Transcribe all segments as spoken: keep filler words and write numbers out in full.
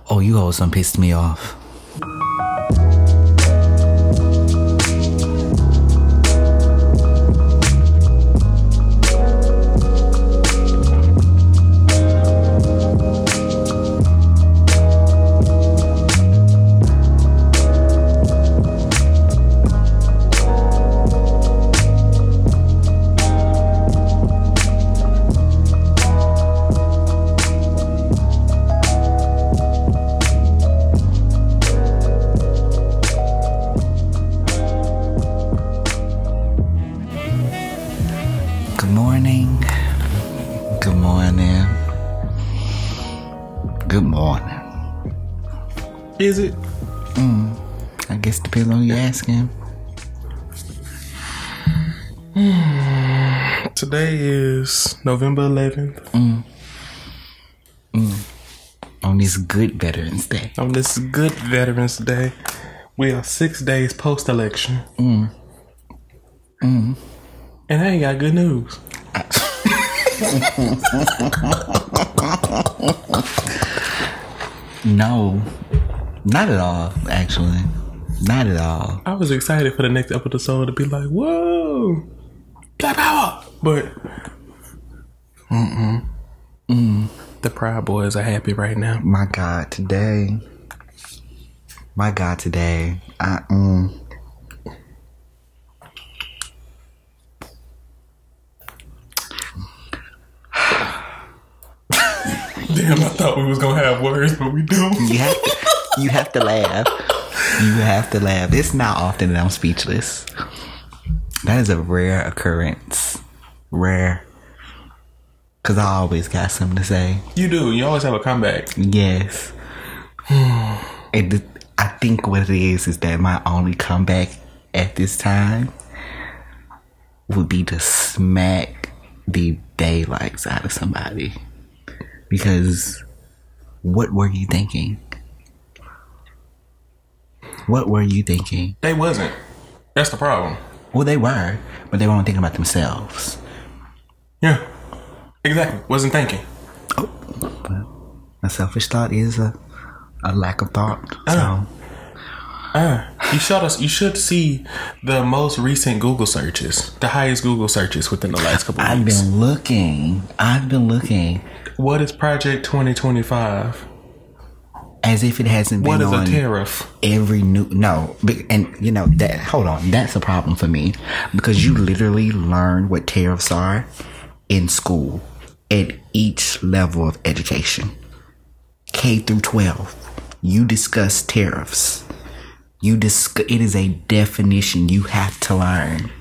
Oh, you hoes done pissed me off. Is it? Mm, I guess it depends on who you're asking. Today is November eleventh. Mm. Mm. On this good Veterans Day. On this good Veterans Day. We are six days post-election. Mm. Mm. And I ain't got good news. No. Not at all, actually. Not at all. I was excited for the next episode to be like, whoa, Black Power. But, mm-mm. Mm. The Proud Boys are happy right now. My God, today. My God, today. I, mm. Damn, I thought we was going to have words, but we don't. You have to, you have to laugh. You have to laugh. It's not often that I'm speechless. That is a rare occurrence. Rare. Because I always got something to say. You do. You always have a comeback. Yes. And I think what it is is that my only comeback at this time would be to smack the daylights out of somebody. Because what were you thinking? What were you thinking? They wasn't. That's the problem. Well, they were, but they weren't thinking about themselves. Yeah, exactly. Wasn't thinking. Oh, well, a selfish thought is a, a lack of thought. Uh, so, uh, you should us. You should see the most recent Google searches, the highest Google searches within the last couple of I've weeks. been looking. I've been looking. What is Project twenty twenty-five? As if it hasn't been on. What is on a tariff? Every new no, and you know that. Hold on, that's a problem for me because you literally learn what tariffs are in school at each level of education, K through twelve. You discuss tariffs. You discuss. It is a definition you have to learn.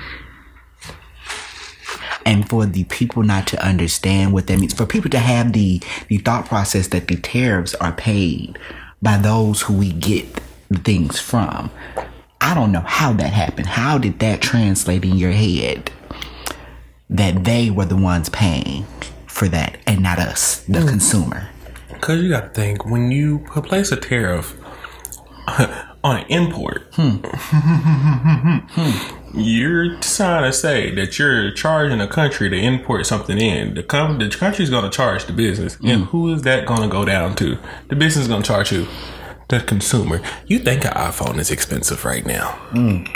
And for the people not to understand what that means, for people to have the, the thought process that the tariffs are paid by those who we get things from. I don't know how that happened. How did that translate in your head that they were the ones paying for that and not us, the mm. consumer? Because you got to think, when you place a tariff on an import, hmm. hmm. you're trying to say that you're charging a country to import something in. The, com- the country's going to charge the business. Mm. And who is that going to go down to? The business is going to charge who? The consumer. You think an iPhone is expensive right now. Mm.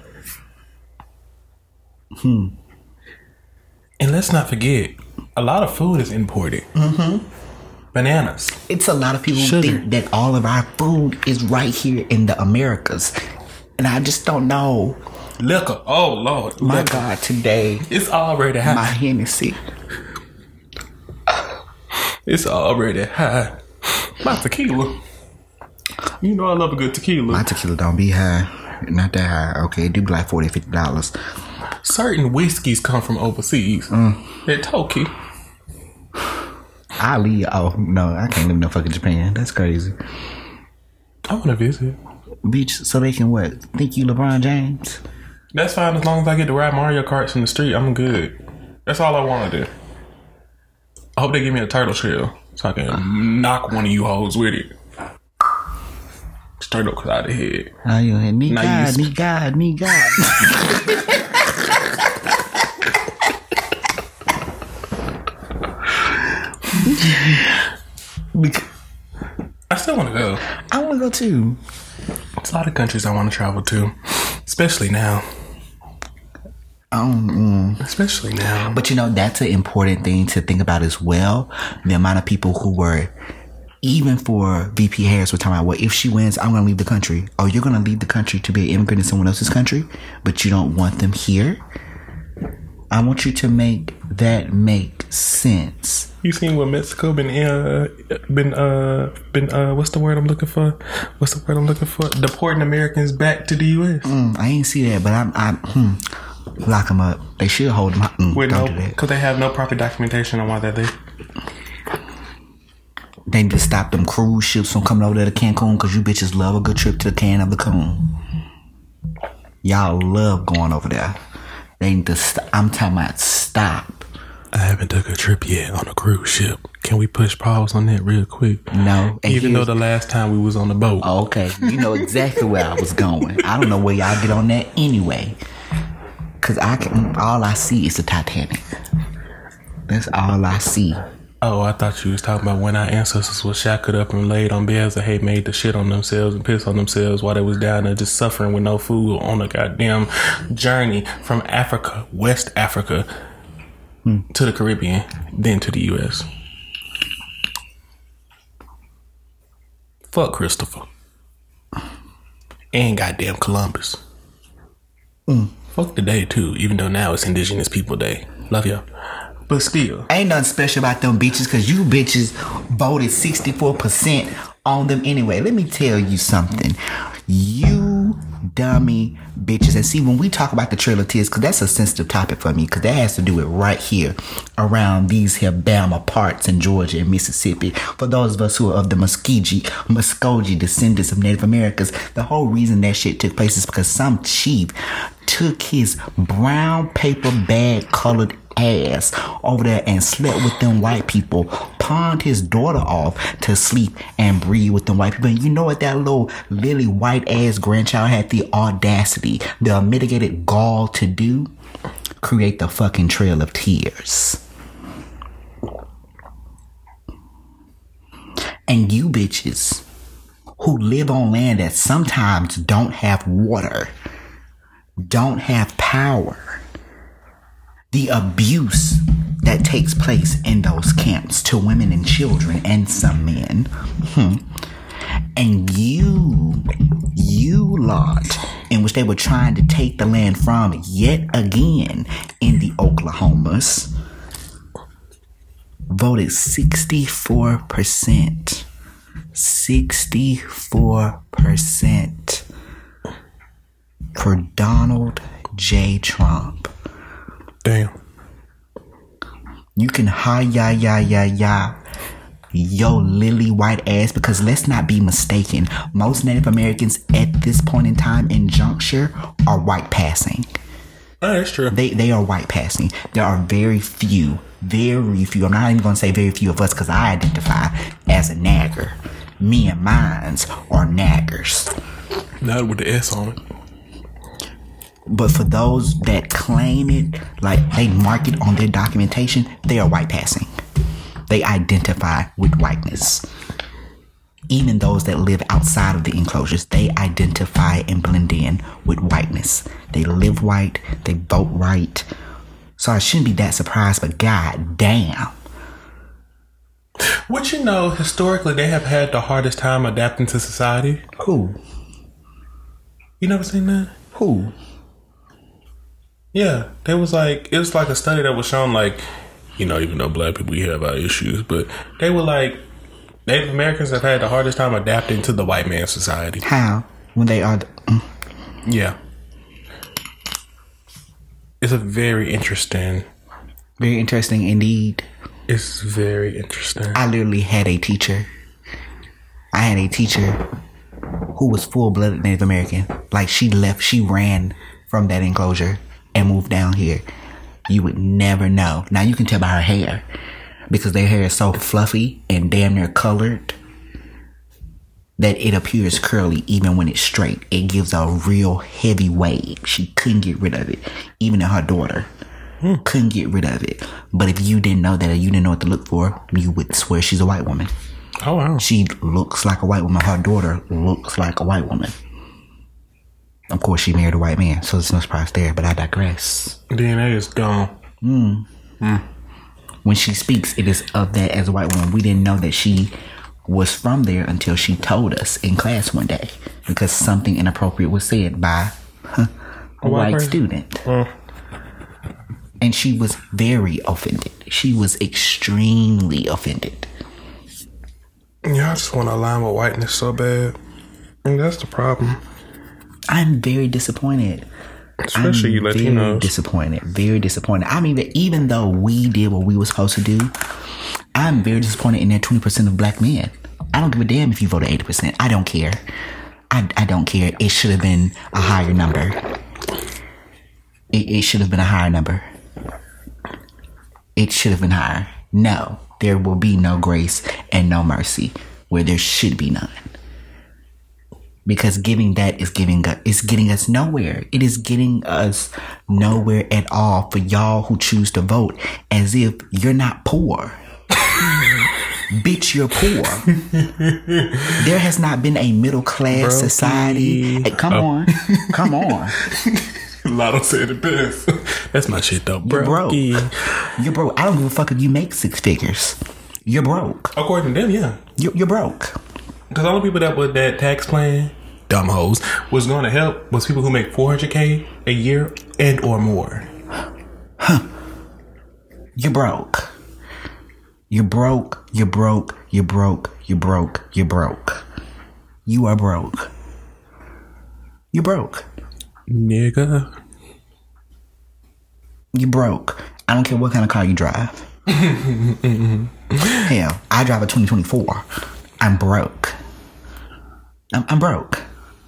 Hmm. And let's not forget, a lot of food is imported. Mm-hmm. Bananas. It's a lot of people Sugar. think that all of our food is right here in the Americas. And I just don't know. Liquor. Oh, Lord. My liquor. God, today. It's already high. My Hennessy. It's already high. My tequila. You know I love a good tequila. My tequila don't be high. Not that high. Okay, it do be like forty dollars, fifty dollars. Certain whiskeys come from overseas. Mm. They're Toki. Ali. Oh, no. I can't live in no fucking Japan. That's crazy. I want to visit. Bitch, so they can what? Think you LeBron James? That's fine as long as I get to ride Mario Karts in the street. I'm good. That's all I want to do. I hope they give me a turtle shell so I can knock one of you hoes with it. Straight up out the head. Oh, you had me God, me God, me God. I still want to go. I want to go too. There's a lot of countries I want to travel to, especially now. Um, mm. Especially now. But you know, that's an important thing to think about as well. The amount of people who were, even for V P Harris, were talking about, well, if she wins, I'm going to leave the country. Oh, you're going to leave the country to be an immigrant in someone else's country, but you don't want them here? I want you to make that make sense. You seen what Mexico been uh been uh been uh what's the word I'm looking for? What's the word I'm looking for? Deporting Americans back to the U S. Mm, I ain't see that, but I'm I'm hmm, lock them up. They should hold them. Mm, Wait, don't no, do that because they have no proper documentation on why they're there. They need to stop them cruise ships from coming over there to Cancun because you bitches love a good trip to the can of the coon. Y'all love going over there. They need to st- I'm talking about stop. I haven't took a trip yet on a cruise ship. Can we push pause on that real quick? No. Even though the last time we was on the boat. Oh, okay. You know exactly where I was going. I don't know where y'all get on that anyway. Cause I can, all I see is the Titanic. That's all I see. Oh, I thought you was talking about when our ancestors was shackled up and laid on beds that had made the shit on themselves and piss on themselves while they was down there just suffering with no food on a goddamn journey from Africa, West Africa, hmm. to the Caribbean, then to the U S. Fuck Christopher. And goddamn Columbus. Mm. Fuck the day too, even though now it's Indigenous People Day. Love y'all. But still, ain't nothing special about them bitches because you bitches voted sixty-four percent on them anyway. Let me tell you something. You dummy bitches. And see, when we talk about the Trail of Tears, because that's a sensitive topic for me, because that has to do with right here around these here Bama parts in Georgia and Mississippi. For those of us who are of the Muskogee, Muskogee descendants of Native Americans, the whole reason that shit took place is because some chief took his brown paper bag colored ass over there and slept with them white people, pawned his daughter off to sleep and breed with them white people. And you know what that little lily white ass grandchild had the audacity, the unmitigated gall to do? Create the fucking Trail of Tears. And you bitches who live on land that sometimes don't have water, don't have power, the abuse that takes place in those camps to women and children and some men. Hmm. And you, you lot, in which they were trying to take the land from yet again in the Oklahomas, voted sixty-four percent. sixty-four percent for Donald J. Trump. Damn. You can hi ya ya ya ya yo lily white ass, because let's not be mistaken, most Native Americans at this point in time in juncture are white passing. Oh, that's true. They they are white passing. There are very few, very few. I'm not even going to say very few of us because I identify as a nagger. Me and mines are naggers. Not with the S on it. But for those that claim it, like they mark it on their documentation, they are white passing. They identify with whiteness. Even those that live outside of the enclosures, they identify and blend in with whiteness. They live white, they vote right. So I shouldn't be that surprised, but god damn. What you know, historically they have had the hardest time adapting to society. Who? You never seen that? Who? Yeah, there was like, it was like a study that was shown, like, you know, even though black people, we have our issues, but they were like, Native Americans have had the hardest time adapting to the white man's society. How? When they are... Mm. Yeah. It's a very interesting... Very interesting indeed. It's very interesting. I literally had a teacher. I had a teacher who was full-blooded Native American. Like, she left, she ran from that enclosure and moved down here. You would never know. Now you can tell by her hair, because their hair is so fluffy and damn near colored that it appears curly even when it's straight. It gives a real heavy wave. She couldn't get rid of it. Even her daughter hmm. couldn't get rid of it. But if you didn't know that, or you didn't know what to look for, you would swear she's a white woman. Oh, wow. She looks like a white woman. Her daughter looks like a white woman. Of course, she married a white man, so there's no surprise there, but I digress. D N A is gone. Mm. Mm. When she speaks, it is of that as a white woman. We didn't know that she was from there until she told us in class one day because something inappropriate was said by huh, a, a white, white student. Mm. And she was very offended. She was extremely offended. Yeah, I just want to align with whiteness so bad. And that's the problem. I'm very disappointed. Especially you Latinos. Very disappointed. Very disappointed. I mean, that even though we did what we were supposed to do, I'm very disappointed in that twenty percent of black men. I don't give a damn if you voted eighty percent. I don't care. I, I don't care. It should have been a higher number. It, it should have been a higher number. It should have been higher. No, there will be no grace and no mercy where there should be none. Because giving that is giving is getting us nowhere. It is getting us nowhere at all for y'all who choose to vote as if you're not poor. Bitch, you're poor. There has not been a middle class Brokey. society. Hey, come oh. on. Come on. Lotto said it best. That's my shit though. You're broke. You're broke. I don't give a fuck if you make six figures. You're broke. According to them, yeah. You're, you're broke. Because all the people that with that tax plan, dumb hoes, was going to help was people who make four hundred K a year and or more. Huh. You're broke. You're broke. You're broke. You're broke. You're broke. You're broke. You are broke. You're broke. Nigga. You broke. I don't care what kind of car you drive. Hell, I drive a twenty twenty-four. I'm broke. I'm, I'm broke.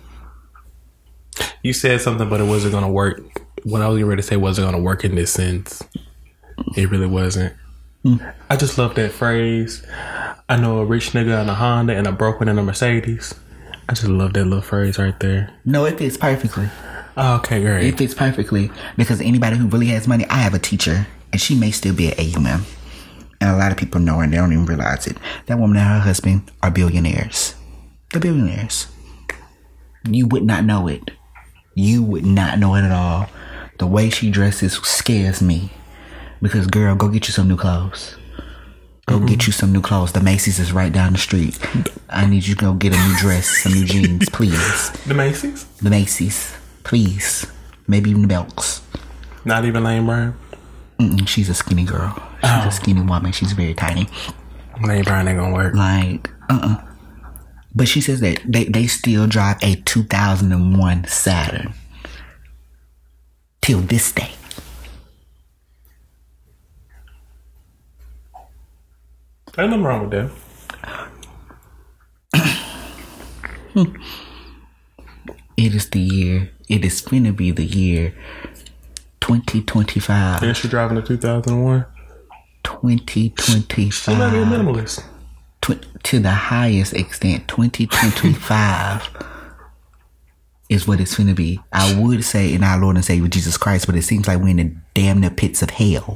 You said something, but it wasn't going to work. What I was getting ready to say wasn't going to work in this sense. It really wasn't. Mm. I just love that phrase. I know a rich nigga and a Honda and a broke one and a Mercedes. I just love that little phrase right there. No, it fits perfectly. Oh, okay, great. It fits perfectly because anybody who really has money, I have a teacher and she may still be an A U M. And a lot of people know her and they don't even realize it. That woman and her husband are billionaires. They're billionaires. You would not know it. You would not know it at all. The way she dresses scares me. Because, girl, go get you some new clothes. Go mm-hmm. get you some new clothes. The Macy's is right down the street. I need you to go get a new dress, some new jeans, please. The Macy's? The Macy's. Please. Maybe even the Belks. Not even Lane Bryant? Mm-mm, she's a skinny girl. She's oh. a skinny woman. She's very tiny. Lane Bryant ain't gonna work. Like, uh-uh. But she says that they, they still drive a two thousand one Saturn. Till this day. Ain't nothing wrong with that. It is the year. It is finna be the year twenty twenty-five. Yeah, she driving a two thousand one. twenty twenty-five. She might be a minimalist. Tw- to the highest extent, twenty twenty-five is what it's finna be. I would say in our Lord and Savior Jesus Christ, but it seems like we're in the damn near pits of hell.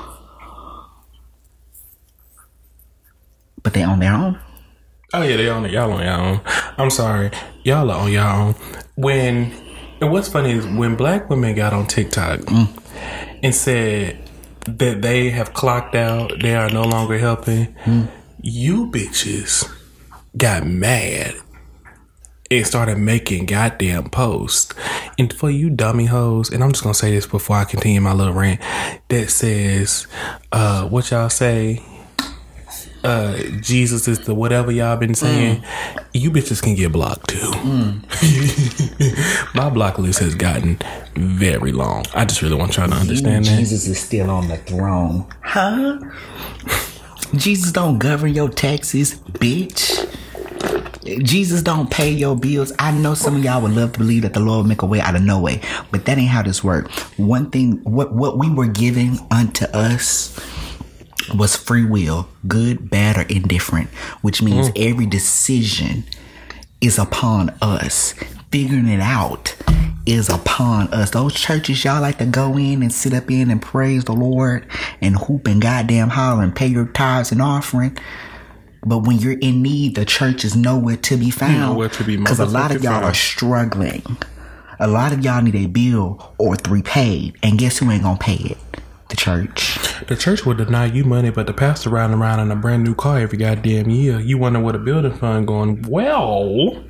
But they on their own. Oh yeah, they on it. Y'all on your own. I'm sorry, y'all are on your own. When and what's funny is when black women got on TikTok mm. and said that they have clocked out, they are no longer helping. Mm. You bitches got mad and started making goddamn posts. And for you dummy hoes, and I'm just gonna say this before I continue my little rant, that says, uh, what y'all say? Uh, Jesus is the whatever y'all been saying. Mm. You bitches can get blocked too. Mm. My block list has gotten very long. I just really want y'all to understand you, that Jesus is still on the throne, huh? Jesus don't govern your taxes, bitch. Jesus don't pay your bills. I know some of y'all would love to believe that the Lord will make a way out of no way, but that ain't how this works. One thing, what what we were giving unto us was free will, good, bad, or indifferent, which means mm. every decision is upon us. Figuring it out is upon us. Those churches y'all like to go in and sit up in and praise the Lord and hoop and goddamn holler and pay your tithes and offering. But when you're in need, the church is nowhere to be found. Nowhere to be Because a lot of y'all found. are struggling. A lot of y'all need a bill or three paid. And guess who ain't gonna pay it? The church. The church will deny you money, but the pastor riding around in a brand new car every goddamn year. You wonder what a building fund going, well...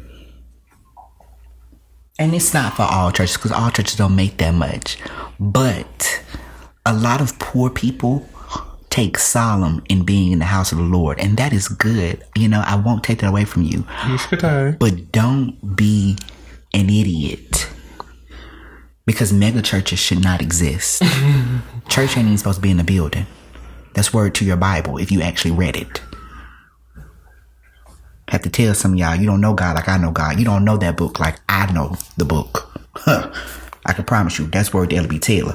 And it's not for all churches, because all churches don't make that much. But a lot of poor people take solemn in being in the house of the Lord, and that is good. You know, I won't take that away from you. But don't be an idiot, because mega churches should not exist. Church ain't even supposed to be in the building. That's word to your Bible if you actually read it. Have to tell some of y'all, you don't know God like I know God. You don't know that book like I know the book. Huh. I can promise you, that's word to L B Taylor.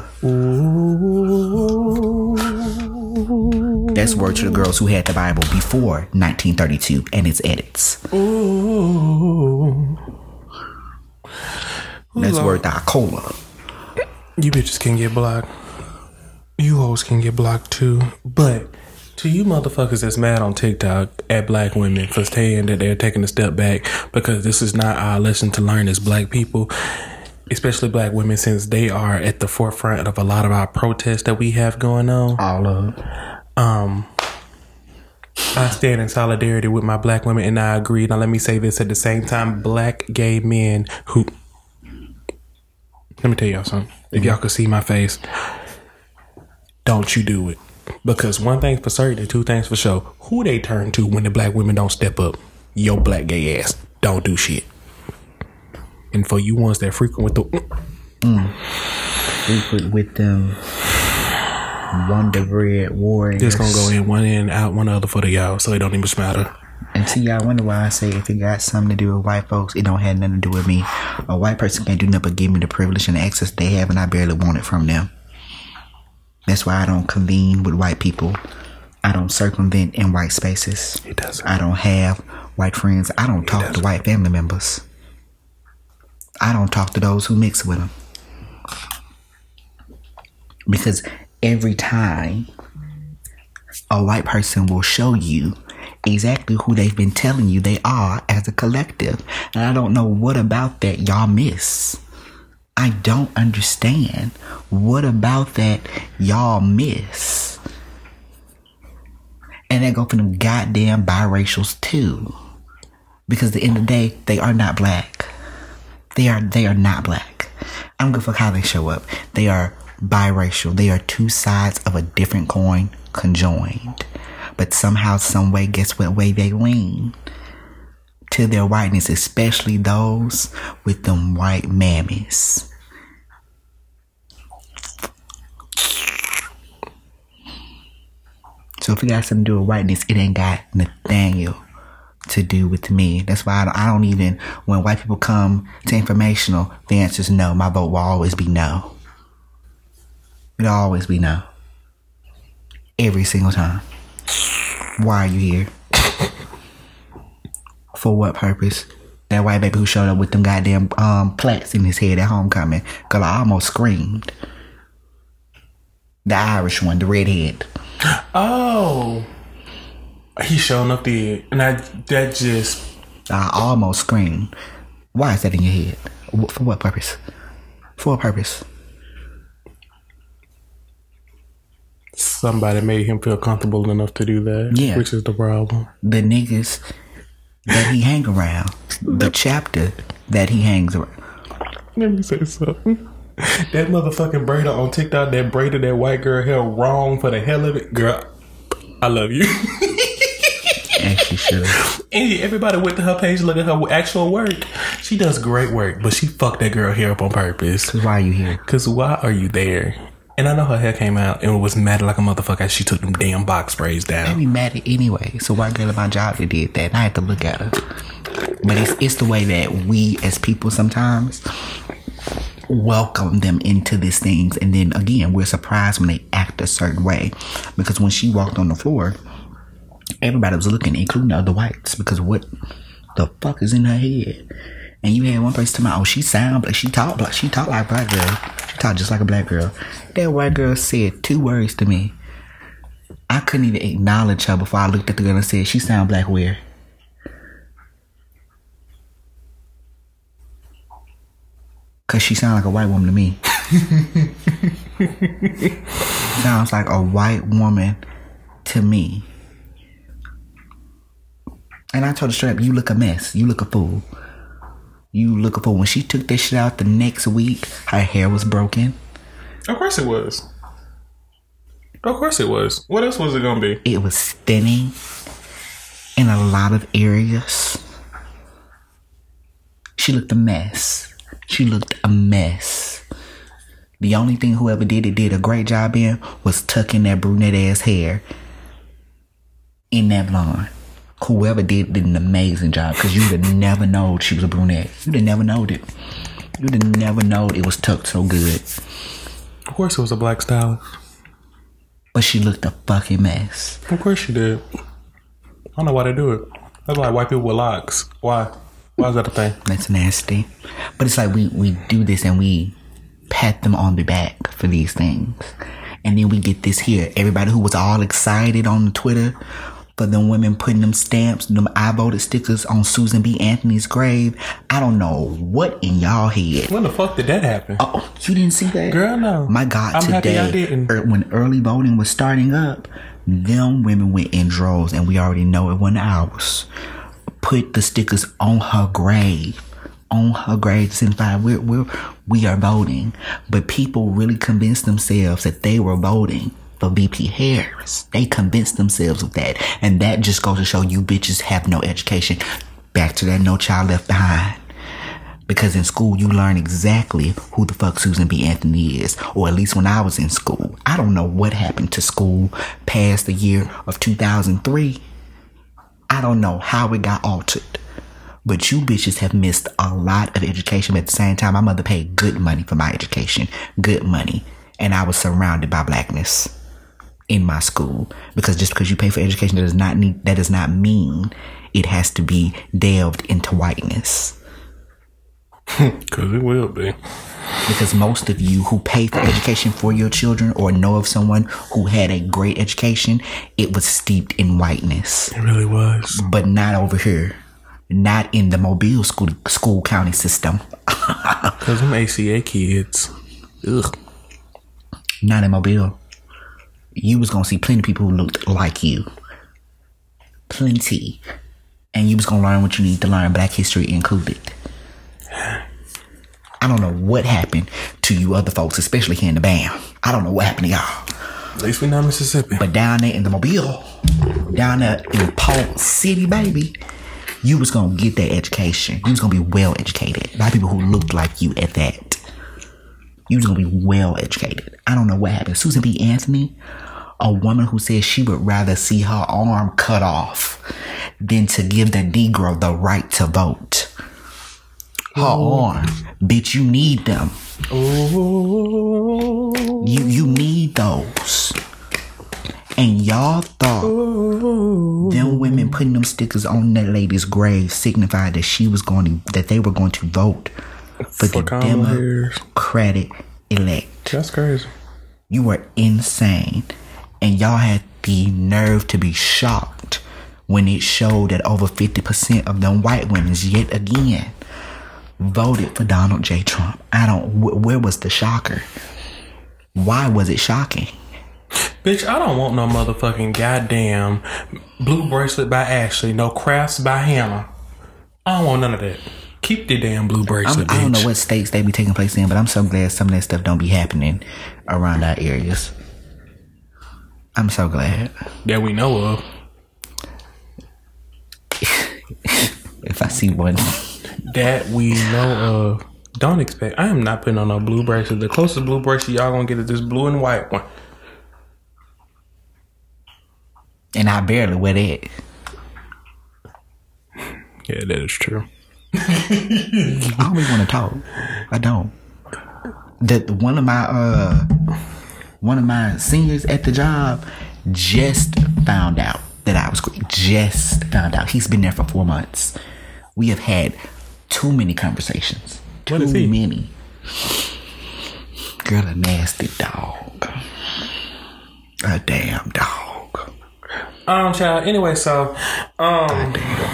That's word to the girls who had the Bible before nineteen thirty-two and its edits. Ooh. That's word to Acola. You bitches can get blocked. You hoes can get blocked too. But to you motherfuckers that's mad on TikTok at black women for saying that they're taking a step back because this is not our lesson to learn as black people, especially black women, since they are at the forefront of a lot of our protests that we have going on. All of Um, I stand in solidarity with my black women, and I agree. Now, let me say this at the same time. Black gay men who... Let me tell y'all something. If y'all could see my face, don't you do it. Because one thing for certain and two things for sure. Who they turn to when the black women don't step up? Your black gay ass. Don't do shit. And for you ones that frequent with the... mm. Frequent with them... Wonder Bread Warriors. Just gonna go in one in, out one other for the y'all, so it don't even matter. And see, y'all wonder why I say if it got something to do with white folks, it don't have nothing to do with me. A white person can't do nothing but give me the privilege and the access they have, and I barely want it from them. That's why I don't convene with white people. I don't circumvent in white spaces. It doesn't. I don't have white friends. I don't talk to white family members. I don't talk to those who mix with them. Because every time a white person will show you exactly who they've been telling you they are as a collective. And I don't know what about that y'all miss. I don't understand what about that y'all miss. And they go for them goddamn biracials too. Because at the end of the day, they are not black. They are they are not black. I don't give a fuck how they show up. They are biracial. They are two sides of a different coin conjoined. But somehow, some way, guess what way they lean? To their whiteness, especially those with them white mammies. So if it got something to do with whiteness, it ain't got Nathaniel to do with me. That's why I don't, I don't even, when white people come to informational, the answer is no. My vote will always be no. It'll always be no. Every single time. Why are you here? For what purpose? That white baby who showed up with them goddamn um, plaques in his head at homecoming. Cause I almost screamed. The Irish one, the redhead. Oh. He showing up there. And I, that just... I almost screamed. Why is that in your head? For what purpose? For what purpose? Somebody made him feel comfortable enough to do that. Yeah. Which is the problem. The niggas that he hang around. The chapter that he hangs around. Let me say something. That motherfucking braider on TikTok that braided that white girl hair wrong for the hell of it. Girl, I love you. Actually, sure. And everybody went to her page to look at her actual work. She does great work, but she fucked that girl hair up on purpose. Cause why are you here? Cause why are you there? And I know her hair came out and was mad like a motherfucker as she took them damn box braids down. I be mad at anyway. So white girl at my job that did that, and I had to look at her. But it's it's the way that we as people sometimes welcome them into these things, and then again we're surprised when they act a certain way. Because when she walked on the floor, everybody was looking, including the other whites, because what the fuck is in her head? And you had one person tell me, oh, she sound like she talk like she talk like a black girl. She talk just like a black girl. That white girl said two words to me. I couldn't even acknowledge her before I looked at the girl and said, she sound black where? Cause she sound like a white woman to me. Sounds like a white woman to me. And I told her straight up, you look a mess. You look a fool. You look a fool. When she took this shit out the next week, her hair was broken. Of course it was. Of course it was. What else was it gonna be? It was thinning in a lot of areas. She looked a mess. She looked a mess. The only thing whoever did it did a great job in was tucking that brunette ass hair in that blonde. Whoever did did an amazing job, because you'd have never known she was a brunette. You'd have never known it. You'd have never known it was tucked so good. Of course it was a black stylist. But she looked a fucking mess. Of course she did. I don't know why they do it. That's like white people with locks. Why? Why is that a thing? That's nasty. But it's like we, we do this and we pat them on the back for these things. And then we get this here. Everybody who was all excited on the Twitter for them women putting them stamps, them I voted stickers on Susan B. Anthony's grave. I don't know what in y'all head. When the fuck did that happen? Oh, you didn't see that? Girl, no. My God, I'm today, happy I didn't. er, when early voting was starting up, them women went in droves, and we already know it wasn't ours. Put the stickers on her grave. On her grave to signify we're, we're, we are voting. But people really convinced themselves that they were voting for V P Harris. They convinced themselves of that. And that just goes to show you bitches have no education. Back to that No Child Left Behind. Because in school, you learn exactly who the fuck Susan B. Anthony is. Or at least when I was in school. I don't know what happened to school past the year of two thousand three. I don't know how it got altered. But you bitches have missed a lot of education. But at the same time, my mother paid good money for my education. Good money. And I was surrounded by blackness in my school. Because just because you pay for education, that does not need, that does not mean it has to be delved into whiteness. Because it will be. Because most of you who pay for education for your children or know of someone who had a great education, it was steeped in whiteness. It really was. But not over here. Not in the Mobile school school county system. Because them A C A kids. Ugh. Not in Mobile. You was going to see plenty of people who looked like you. Plenty. And you was going to learn what you need to learn, Black history included. I don't know what happened to you other folks, especially here in the B A M. I don't know what happened to y'all. At least we not Mississippi. But down there in the Mobile, down there in Polk City, baby, you was going to get that education. You was going to be well educated by people who looked like you at that. You was going to be well educated. I don't know what happened. Susan B. Anthony, a woman who said she would rather see her arm cut off than to give the Negro the right to vote. Her Ooh. arm. Bitch, you need them. Ooh. You you need those. And y'all thought Ooh. them women putting them stickers on that lady's grave signified that she was going to, that they were going to vote for the Democratic elect. That's crazy. You were insane. And y'all had the nerve to be shocked when it showed that over fifty percent of them white women yet again voted for Donald J. Trump. I don't, wh- where was the shocker? Why was it shocking? Bitch, I don't want no motherfucking goddamn blue bracelet by Ashley, no crafts by Hannah. I don't want none of that. Keep the damn blue bracelet, I'm, bitch. I don't know what states they be taking place in, but I'm so glad some of that stuff don't be happening around our areas. I'm so glad. That we know of. If I see one. That we know of. Don't expect. I am not putting on no blue bracelet. The closest blue bracelet y'all gonna get is this blue and white one. And I barely wear that. Yeah, that is true. I don't really want to talk. I don't. That one of my uh one of my seniors at the job just found out that I was great. Just found out. He's been there for four months. We have had too many conversations. Too many. Girl, a nasty dog. A damn dog. Um, child. Anyway, so, um,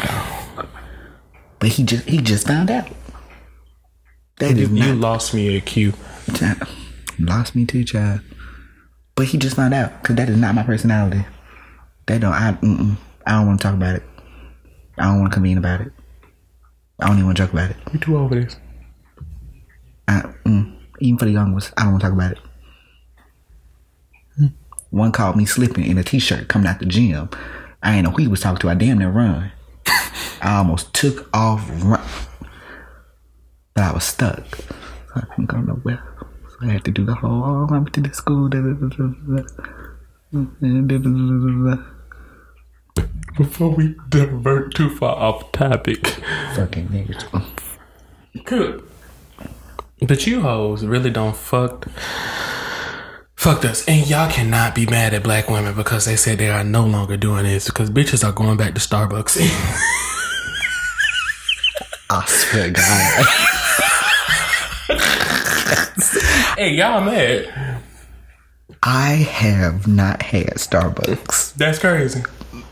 but he just he just found out. That you, is not, you lost me at Q. Lost me too, child. But he just found out because that is not my personality. They don't. I. Mm-mm, I don't want to talk about it. I don't want to convene about it. I don't even want to joke about it. You too old for this. I, mm, even for the young ones, I don't want to talk about it. Hmm. One called me slipping in a t-shirt coming out the gym. I ain't know who he was talking to. I damn near run. I almost took off run. But I was stuck. So I couldn't go nowhere. So I had to do the whole, oh, I'm to the school. Da, da, da, da, da, da, da, da. Before we divert too far off topic. Fucking niggas. Good. But you hoes really don't fuck fucked us. And y'all cannot be mad at black women because they said they are no longer doing this because bitches are going back to Starbucks. I swear to God. Hey, y'all mad. I have not had Starbucks. That's crazy.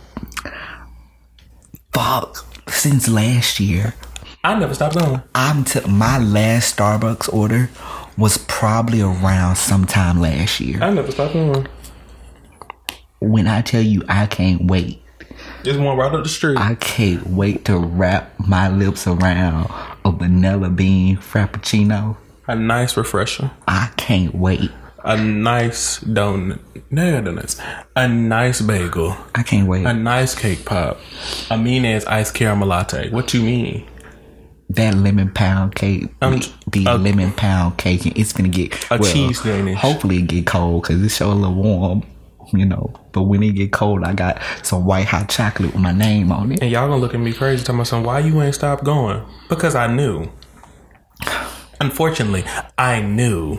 Fuck. Since last year. I never stopped going. I'm t- my last Starbucks order was probably around sometime last year. I never stopped going. When I tell you I can't wait. There's one right up the street. I can't wait to wrap my lips around a vanilla bean frappuccino. A nice refresher. I can't wait. A nice donut. No donuts. A nice bagel. I can't wait. A nice cake pop. A mean ass iced caramel latte. What you mean? That lemon pound cake, Um, the a- lemon pound cake, and it's gonna get A cheese Danish. Hopefully it get cold because it's so a little warm, you know. But when it get cold, I got some white hot chocolate with my name on it. And y'all gonna look at me crazy talking about some, why you ain't stopped going? Because I knew. Unfortunately, I knew.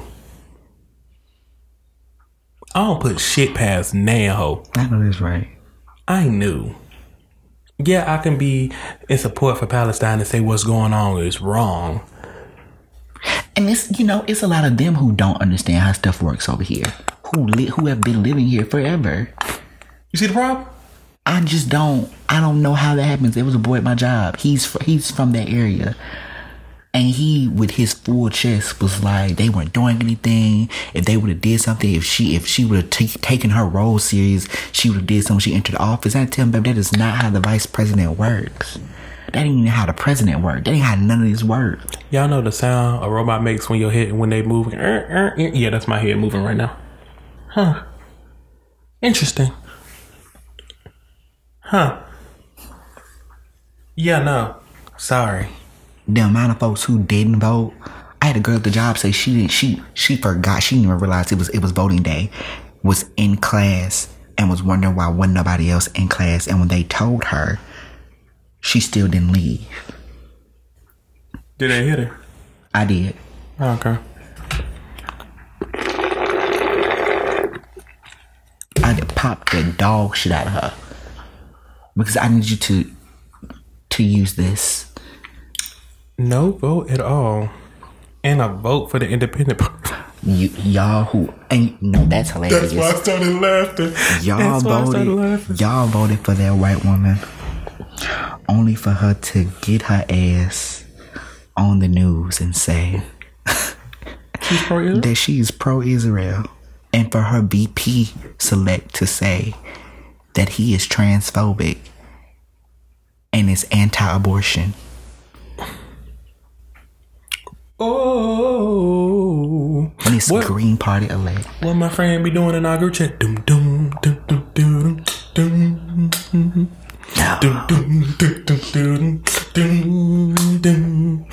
I don't put shit past Naho. I know that's right. I knew. Yeah, I can be in support for Palestine and say what's going on is wrong. And it's, you know, it's a lot of them who don't understand how stuff works over here. Who li- who have been living here forever. You see the problem? I just don't. I don't know how that happens. There was a boy at my job. He's fr- he's from that area, and he, with his full chest, was like they weren't doing anything. If they would have did something, if she if she would have t- taken her role serious, she would have did something. When she entered the office. I tell him, baby, that is not how the vice president works. That ain't even how the president works. That ain't how none of this works. Y'all know the sound a robot makes when your head when they move. Er, er, er. Yeah, that's my head moving right now. Huh. Interesting. Huh. Yeah, no. Sorry. The amount of folks who didn't vote. I had a girl at the job say she didn't. She she forgot. She didn't even realize it was it was voting day. Was in class and was wondering why wasn't nobody else in class. And when they told her, she still didn't leave. Did they hit her? I did. Okay. I did pop the dog shit out of her because I need you to to use this. No vote at all. And a vote for the independent party. You y'all who ain't no, that's hilarious. That's why I started laughing. Y'all That's why I started voted. laughing. Y'all voted for that white woman only for her to get her ass on the news and say She's pro-Israel? that she's pro-Israel, and for her V P select to say that he is transphobic and is anti-abortion. Oh, And it's what, Green Party elect. what my friend be doing in our group chat? Dum dum dum dum dum dum dum. No. Dum dum dum dum dum dum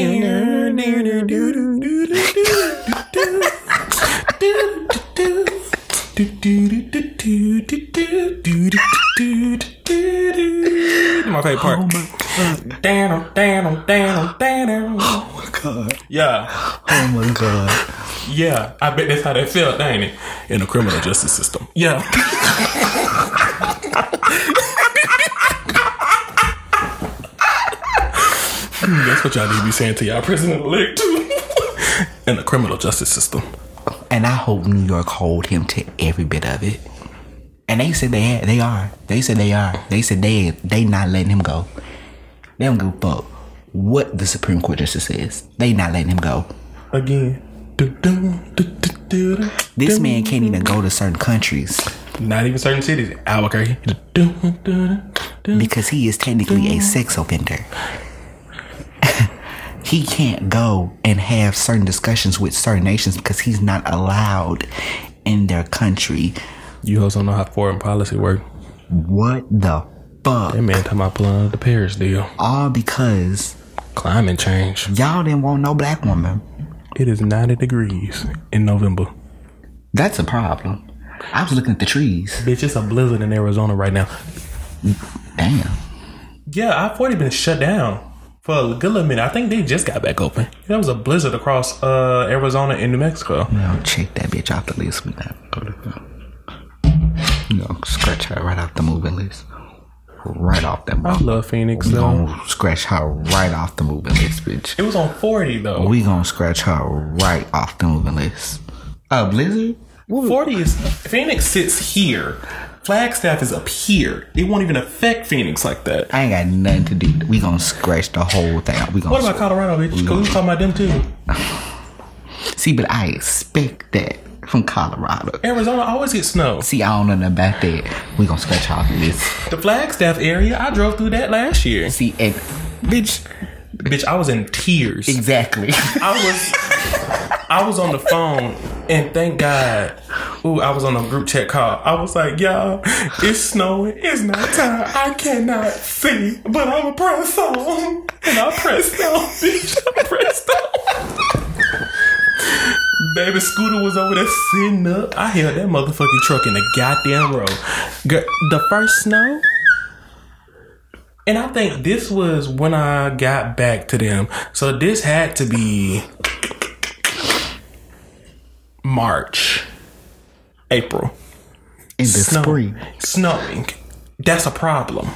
dum. My favorite part. Down, down, down, down. Oh my god. Yeah, Oh my god. yeah. I bet that's how they felt, ain't it? In the criminal justice system. Yeah. That's what y'all need to be saying to y'all president-elect too. In the criminal justice system. And I hope New York hold him to every bit of it. And they said they had, they are. They said they are. They said they they not letting him go. They don't give a fuck what the Supreme Court justice says. They not letting him go. Again. This man can't even go to certain countries. Not even certain cities. Albuquerque. Because he is technically a sex offender. He can't go and have certain discussions with certain nations because he's not allowed in their country. You also know how foreign policy work. What the fuck? That man talking about pulling out the Paris deal. All because climate change. Y'all didn't want no black woman. It is ninety degrees in November. That's a problem. I was looking at the trees. Bitch, it's a blizzard in Arizona right now. Damn. Yeah, I forty been shut down for a good little minute. I think they just got back open. There was a blizzard across uh, Arizona and New Mexico. No, check that bitch off the list. We got go to you know, scratch her right off the moving list. Right off that. I love Phoenix. We though. gonna scratch her right off the moving list, bitch. It was on forty though. We gonna scratch her right off the moving list. Uh, Blizzard. forty is Phoenix sits here. Flagstaff is up here. It won't even affect Phoenix like that. I ain't got nothing to do. We gonna scratch the whole thing out. We gonna. What about Colorado, bitch? Because we was talking about them too. See, but I expect that from Colorado. Arizona always gets snow. See, I don't know nothing about that. We gonna scratch off this. The Flagstaff area, I drove through that last year. See, and bitch, bitch, I was in tears. Exactly. I was, I was on the phone, and thank God. Ooh, I was on a group chat call. I was like, y'all, it's snowing. It's not time. I cannot see, but I'm gonna press on, and I pressed on, bitch. I pressed on. Baby Scooter was over there sitting up. I held that motherfucking truck in the goddamn road. The first snow, and I think this was when I got back to them. So this had to be March, April. In the Snow, spring. Snowing. That's a problem.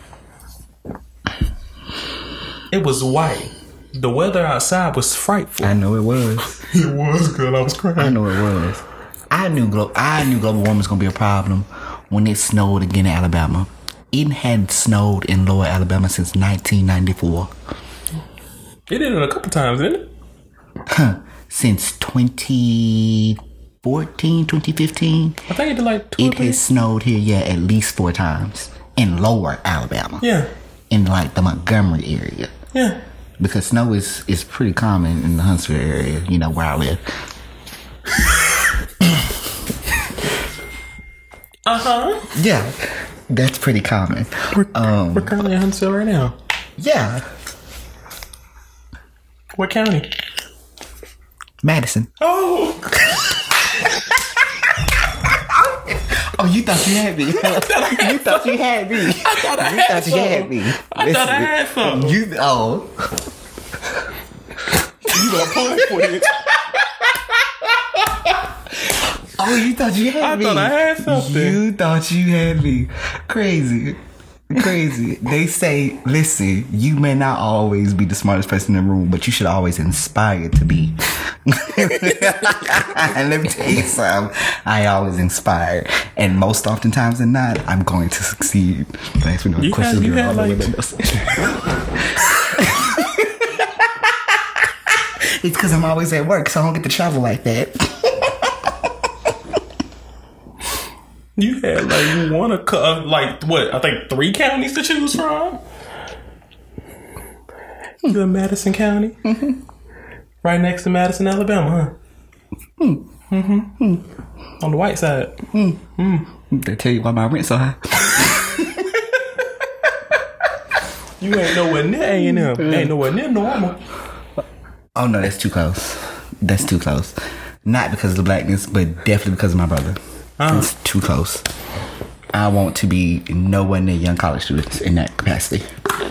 It was white. The weather outside was frightful. I know it was. It was good. I was crying. I know it was. I knew glo- I knew global warming was gonna be a problem when it snowed again in Alabama. It hadn't snowed in Lower Alabama since nineteen ninety-four. It did it a couple times, didn't it? Huh. Since twenty fourteen, twenty fifteen. I think it did like two. It has snowed here, yeah, at least four times in Lower Alabama. Yeah. In like the Montgomery area. Yeah. Because snow is, is pretty common in the Huntsville area, you know, where I live. Uh-huh. Yeah, that's pretty common. We're, um, we're currently in Huntsville right now. Yeah. What county? Madison. Oh. Oh, you thought you had me. I you thought you had me. I thought I you had thought something. you had me. I Listen, thought I had something. You, oh. You gonna push for it. Oh, you thought you had I me. thought I had something. You thought you had me. Crazy. Crazy. They say, listen, you may not always be the smartest person in the room, but you should always inspire to be. And let me tell you something. I always inspire. And most oftentimes than not, I'm going to succeed. Thanks for knowing You questions. had- you had, all like- over the- It's because I'm always at work, so I don't get to travel like that. You had like one of uh, like what? I think three counties to choose from. You in Madison County, Mm-hmm. right next to Madison, Alabama, huh? Mm. Mm-hmm. On the white side. Mm. Mm. They tell you why my rent's so high. You ain't nowhere near A and M. Ain't nowhere near normal. Oh no, that's too close. That's too close. Not because of the blackness, but definitely because of my brother. Uh-huh. It's too close. I want to be nowhere near young college students in that capacity.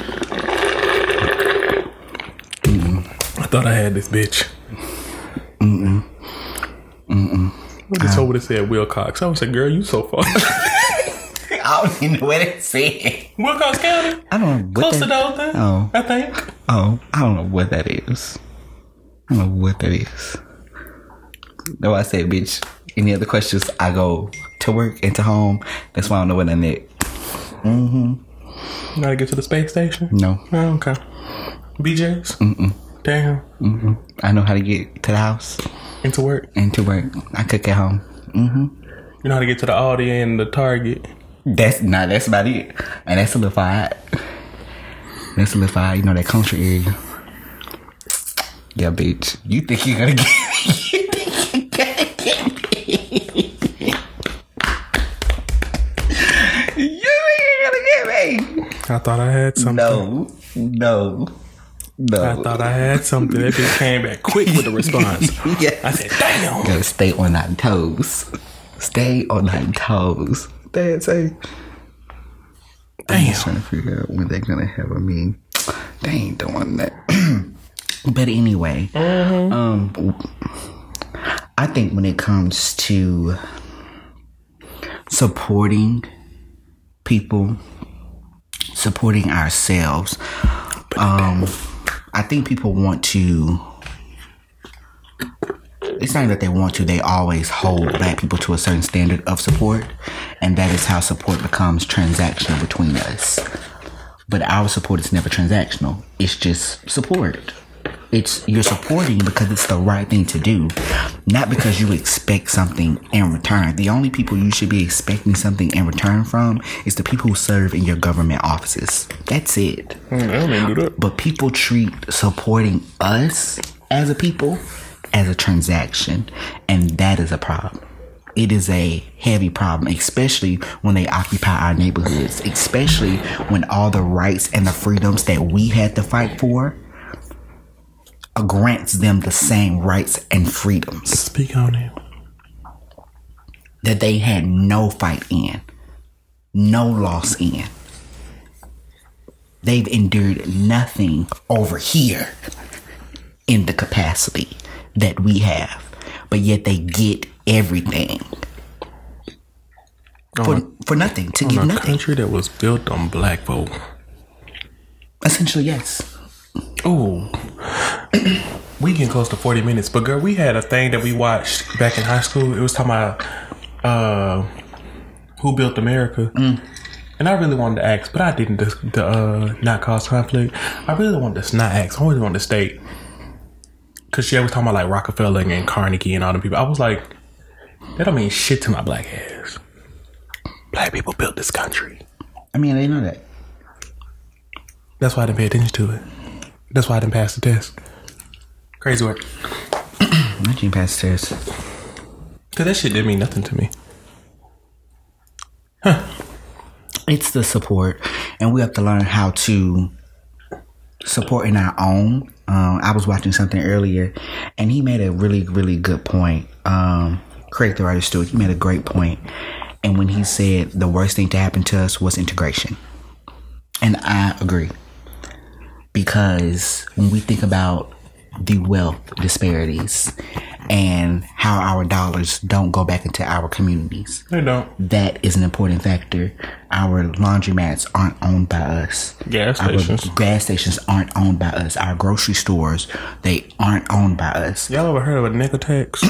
Mm-mm. I thought I had this bitch. Mm-mm. Mm-mm. What this over there said Wilcox? I was like, girl, you so far. I don't even know what it said. Wilcox County? I don't know. What Close that, to Dothan, oh. I think. Oh, I don't know what that is. I don't know what that is. No, I said, bitch. Any other questions? I go to work and to home. That's why I don't know what I need. Mm-hmm. You know how to get to the space station? No. Oh, okay. B J's? Mm-mm. Damn. Mm-mm. I know how to get to the house. Into work? And to work. I cook at home. Mm-hmm. You know how to get to the Aldi and the Target? That's nah, that's about it. And that's a little far. That's a little far. You know, that country area. Yeah, bitch. You think you're gonna get you think you're gonna get me? You think you're gonna get me? I thought I had something. No. No. No. I thought I had something. That bitch came back quick with the response. Yeah. I said, damn. Gotta stay on our toes. Stay on our toes. Dad say. I'm just trying to figure out when they're gonna have a meeting. They ain't doing that. But anyway, mm-hmm. um, I think when it comes to supporting people, supporting ourselves, um, I think people want to. It's not that they want to, they always hold black people to a certain standard of support, and that is how support becomes transactional between us. But our support is never transactional. It's just support. It's you're supporting because it's the right thing to do, not because you expect something in return. The only people you should be expecting something in return from is the people who serve in your government offices. That's it. Mm, I don't even do that. But people treat supporting us as a people as a transaction, and that is a problem. It is a heavy problem, especially when they occupy our neighborhoods, especially when all the rights and the freedoms that we had to fight for grants them the same rights and freedoms. Speak on it. That they had no fight in, no loss in. They've endured nothing over here in the capacity that we have, but yet they get everything for, on, for nothing, to on give a nothing. Country that was built on black folk. Essentially, yes. Oh, we getting close to forty minutes, but girl, we had a thing that we watched back in high school. It was talking about uh, who built America. Mm. And I really wanted to ask, but I didn't to, to uh, not cause conflict. I really wanted to not ask. I always wanted to state. Because she was talking about like Rockefeller and Carnegie and all them people. I was like, that don't mean shit to my black ass. Black people built this country. I mean, they know that. That's why I didn't pay attention to it. That's why I didn't pass the test. Crazy work. I didn't pass the test. Because that shit didn't mean nothing to me. Huh. It's the support. And we have to learn how to support in our own. Um, I was watching something earlier, and he made a really, really good point. Um, Craig the Writer Stewart, he made a great point. And when he said the worst thing to happen to us was integration. And I agree. Because when we think about the wealth disparities and how our dollars don't go back into our communities, they don't. That is an important factor. Our laundromats aren't owned by us. Gas stations. Our gas stations aren't owned by us. Our grocery stores, they aren't owned by us. Y'all ever heard of a nigga tax?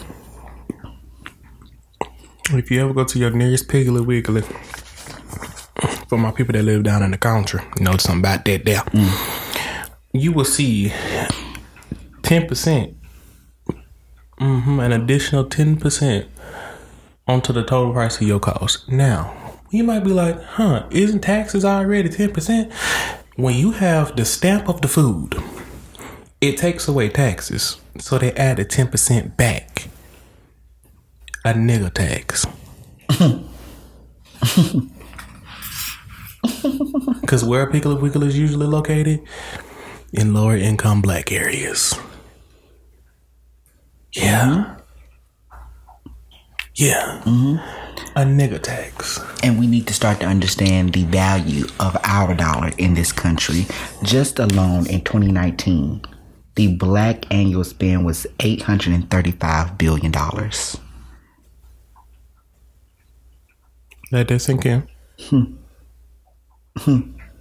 If you ever go to your nearest Piggly Wiggly, for my people that live down in the country, you know something about that there. Mm. You will see ten percent, mm-hmm, an additional ten percent onto the total price of your cost. Now, you might be like, huh, isn't taxes already ten percent? When you have the stamp of the food, it takes away taxes. So they added ten percent back. A nigga tax. Because where Piggly Wiggly is usually located? In lower income black areas. Yeah. Mm-hmm. Yeah. Mm-hmm. A nigga tax. And we need to start to understand the value of our dollar in this country. Just alone in twenty nineteen, the black annual spend was eight hundred thirty-five billion dollars. Let that sink in. Hmm. Hmm.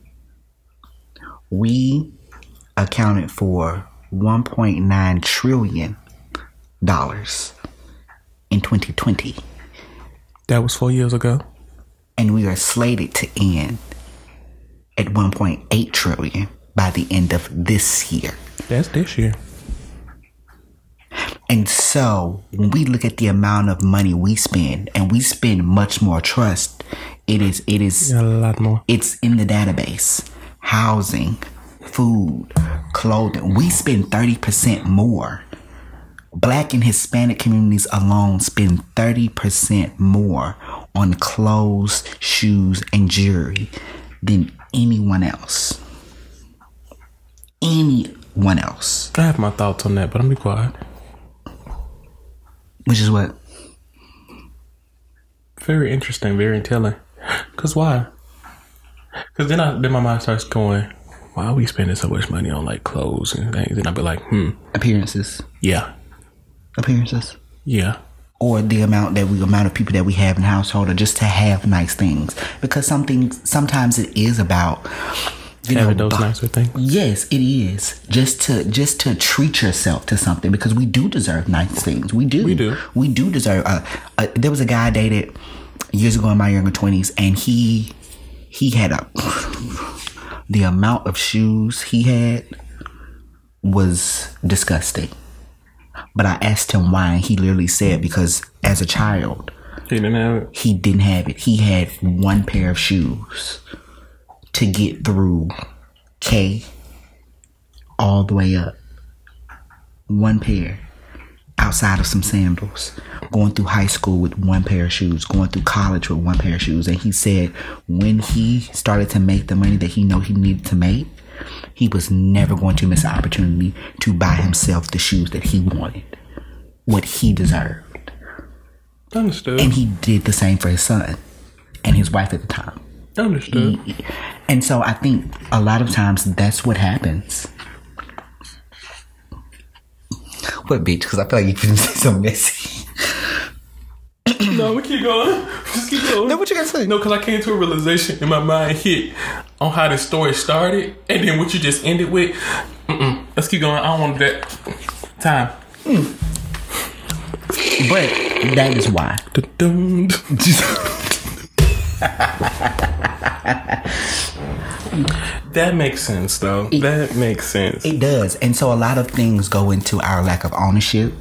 We accounted for one point nine trillion dollars in twenty twenty. That was four years ago. And we are slated to end at one point eight trillion by the end of this year. That's this year. And so when we look at the amount of money we spend, and we spend much more trust, it is it is Yeah, a lot more. It's in the database. Housing, food, clothing. We spend thirty percent more. Black and Hispanic communities alone spend thirty percent more on clothes, shoes, and jewelry than anyone else. Anyone else. I have my thoughts on that, but I'm be quiet. Which is what? Very interesting, very telling. Cause why? Cause then I then my mind starts going, why are we spending so much money on like clothes and things? And I'll be like, hmm. Appearances. Yeah. Appearances. Yeah. Or the amount that we amount of people that we have in the household, or just to have nice things. Because some things, sometimes it is about, you Having know, those bu- nicer things. Yes, it is. Just to just to treat yourself to something, because we do deserve nice things. We do. We do. We do deserve. Uh, uh, there was a guy I dated years ago in my younger twenties, and he he had a the amount of shoes he had was disgusting. But I asked him why, and he literally said because as a child, He didn't have it. he didn't have it. He had one pair of shoes to get through K all the way up. One pair. Outside of some sandals. Going through high school with one pair of shoes. Going through college with one pair of shoes. And he said when he started to make the money that he knew he needed to make, he was never going to miss an opportunity to buy himself the shoes that he wanted. What he deserved. Understood. And he did the same for his son and his wife at the time. Understood. He, and so I think a lot of times that's what happens. What bitch? Because I feel like you can say so messy. No, we keep going. Just keep going. No, what you gotta say? No, because I came to a realization in my mind hit on how the story started, and then what you just ended with. Mm-mm. Let's keep going. I don't want that time. Mm. But that is why. Dun-dun. That makes sense, though. It, that makes sense. It does. And so a lot of things go into our lack of ownership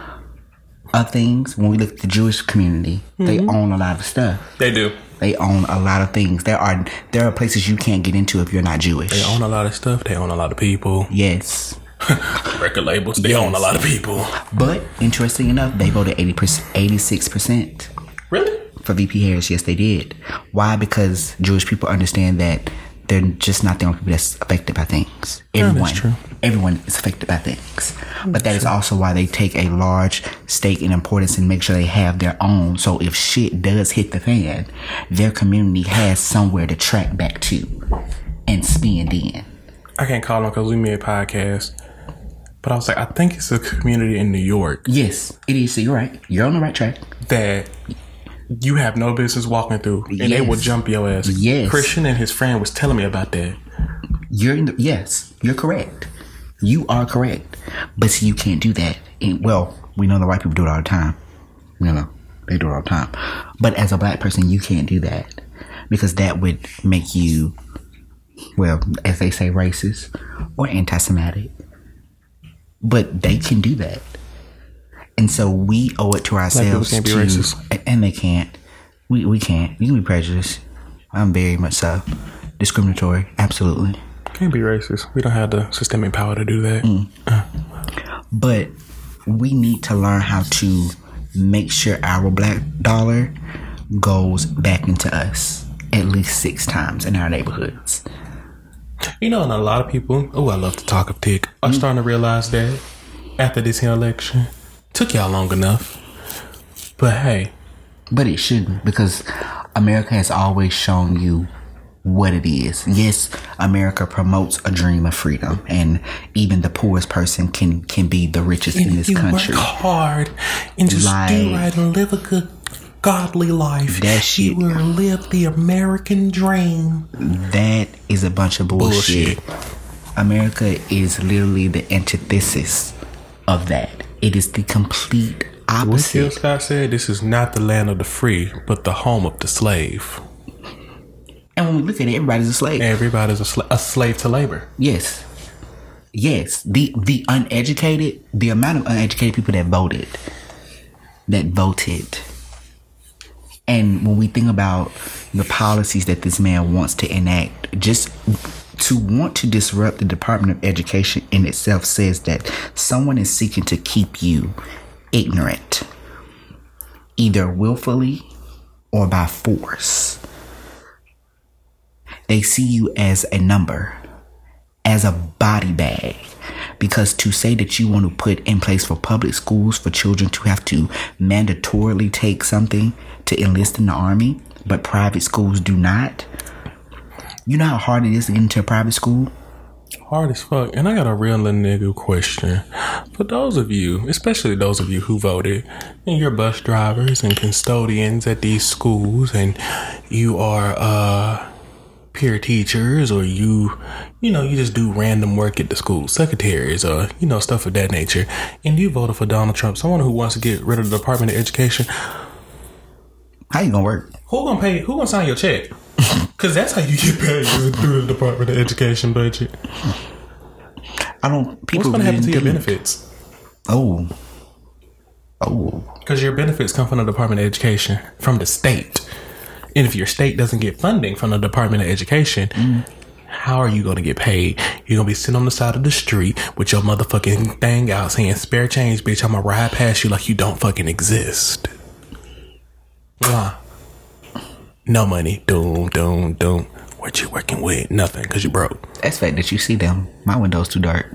of things. When we look at the Jewish community, mm-hmm. they own a lot of stuff. They do. They own a lot of things. There are there are places you can't get into if you're not Jewish. They own a lot of stuff. They own a lot of people. Yes. Record labels. They yes. own a lot of people. But interesting enough, they voted eighty percent, eighty-six percent. Really? For V P Harris, yes, they did. Why? Because Jewish people understand that they're just not the only people that's affected by things. Everyone, yeah, that's true. Everyone is affected by things. But that is also why they take a large stake in importance and make sure they have their own. So if shit does hit the fan, their community has somewhere to track back to and spend in. I can't call them because we made a podcast. But I was like, I think it's a community in New York. Yes, it is. So you're right. You're on the right track. That you have no business walking through, and yes. they will jump your ass. Yes. Christian and his friend was telling me about that. You're in the, yes, you're correct. You are correct. But see, you can't do that. And, well, we know the white people do it all the time. You know, they do it all the time. But as a black person, you can't do that because that would make you, well, as they say, racist or anti-Semitic. But they can do that. And so we owe it to ourselves can't to, be racist. And they can't. We we can't. You can be prejudiced. I'm very much so. Discriminatory. Absolutely. Can't be racist. We don't have the systemic power to do that. Mm. Uh. But we need to learn how to make sure our black dollar goes back into us at least six times in our neighborhoods. You know, and a lot of people, oh, I love to talk of tick, are mm. starting to realize that after this here election, took y'all long enough. But hey. But it shouldn't, because America has always shown you what it is. Yes, America promotes a dream of freedom, and even the poorest person can, can be the richest and in this you country. Work hard and just like, do right and live a good, godly life. That shit. You will live the American dream. That is a bunch of bullshit. bullshit. America is literally the antithesis of that. It is the complete opposite. What Gil Scott said, this is not the land of the free, but the home of the slave. And when we look at it, everybody's a slave. Everybody's a, sl- a slave to labor. Yes. Yes. The the uneducated, the amount of uneducated people that voted, that voted. And when we think about the policies that this man wants to enact, just to want to disrupt the Department of Education in itself says that someone is seeking to keep you ignorant, either willfully or by force. They see you as a number, as a body bag. Because to say that you want to put in place for public schools for children to have to mandatorily take something to enlist in the army, but private schools do not. You know how hard it is to get into a private school? Hard as fuck. And I got a real little nigga question. For those of you, especially those of you who voted, and you're bus drivers and custodians at these schools, and you are uh peer teachers, or you you know you just do random work at the school, secretaries, or you know stuff of that nature, and you voted for Donald Trump, someone who wants to get rid of the Department of Education. How you gonna work? Who gonna pay? Who gonna sign your check? Because that's how you get paid, through the Department of Education budget. I don't. People. What's gonna happen to your do. benefits? Oh. Oh. Because your benefits come from the Department of Education, from the state. And if your state doesn't get funding from the Department of Education, mm. how are you going to get paid? You're going to be sitting on the side of the street with your motherfucking thing out saying, spare change, bitch, I'm going to ride past you like you don't fucking exist. Why? No money. Doom, doom, doom. What you working with? Nothing, because you broke. That's the fact that you see them. My window's too dark.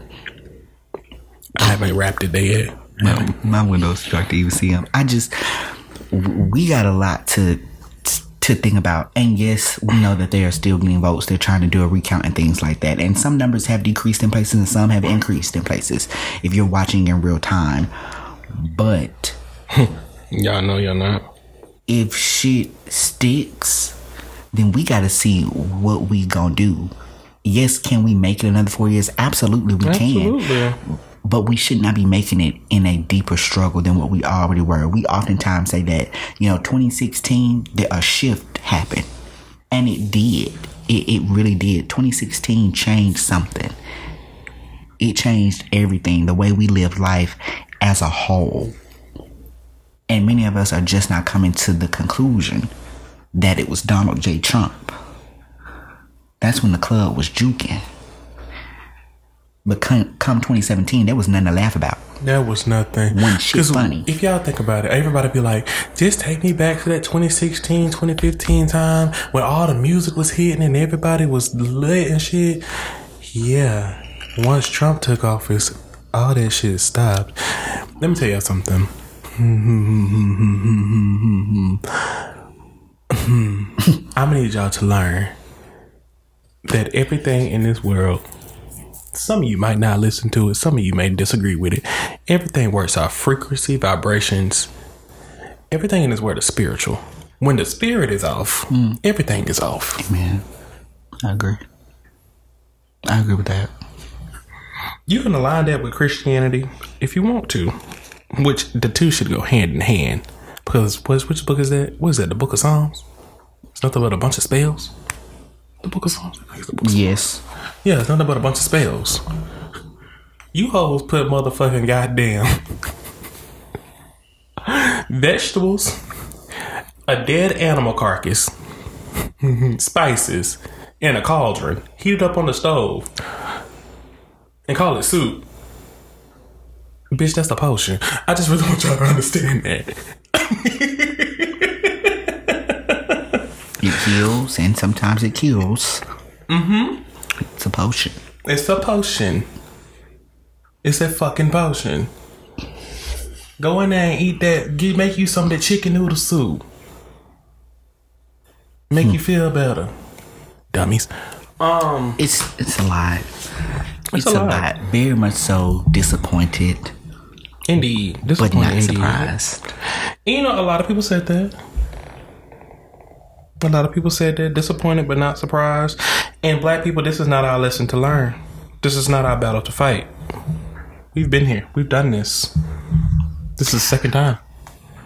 I haven't wrapped it there yet. My, my window's too dark to even see them. I just, we got a lot to... to think about. And yes, we know that they are still getting votes. They're trying to do a recount and things like that. And some numbers have decreased in places and some have increased in places if you're watching in real time. But y'all know y'all not. If shit sticks, then we got to see what we gonna do. Yes, can we make it another four years? Absolutely, we Absolutely. can. But we should not be making it in a deeper struggle than what we already were. We oftentimes say that, you know, twenty sixteen, that a shift happened. And it did. It, it really did. twenty sixteen changed something. It changed everything, the way we live life as a whole. And many of us are just not coming to the conclusion that it was Donald J. Trump. That's when the club was juking. But come, come twenty seventeen, there was nothing to laugh about. There was nothing. One shit funny. If y'all think about it, everybody be like, just take me back to that twenty sixteen, twenty fifteen time when all the music was hitting and everybody was lit and shit. Yeah. Once Trump took office, all that shit stopped. Let me tell y'all something. I need y'all to learn that everything in this world, some of you might not listen to it. Some of you may disagree with it. Everything works off frequency, vibrations. Everything in this world is spiritual. When the spirit is off, mm. everything is off. Amen. I agree. I agree with that. You can align that with Christianity if you want to, which the two should go hand in hand. Because what, which book is that? What is that? The Book of Psalms? It's nothing but a bunch of spells. The Book of Psalms. I think it's the Book of Psalms. Yes. Yeah, it's nothing but a bunch of spells. You hoes put motherfucking goddamn vegetables, a dead animal carcass, spices, in a cauldron, heat it up on the stove, and call it soup. Bitch, that's a potion. I just really want y'all to understand that. It heals, and sometimes it kills. Mm-hmm. It's a potion. It's a potion. It's a fucking potion. Go in there and eat that. Get, make you some of that chicken noodle soup. Make hmm. you feel better. Dummies. Um, It's it's a lot. It's, it's a, a lot. lot. Very much so disappointed. Indeed. But not indeed. surprised. You know, a lot of people said that. A lot of people said that. Disappointed but not surprised. And black people, this is not our lesson to learn. This is not our battle to fight. We've been here. We've done this. This is the second time.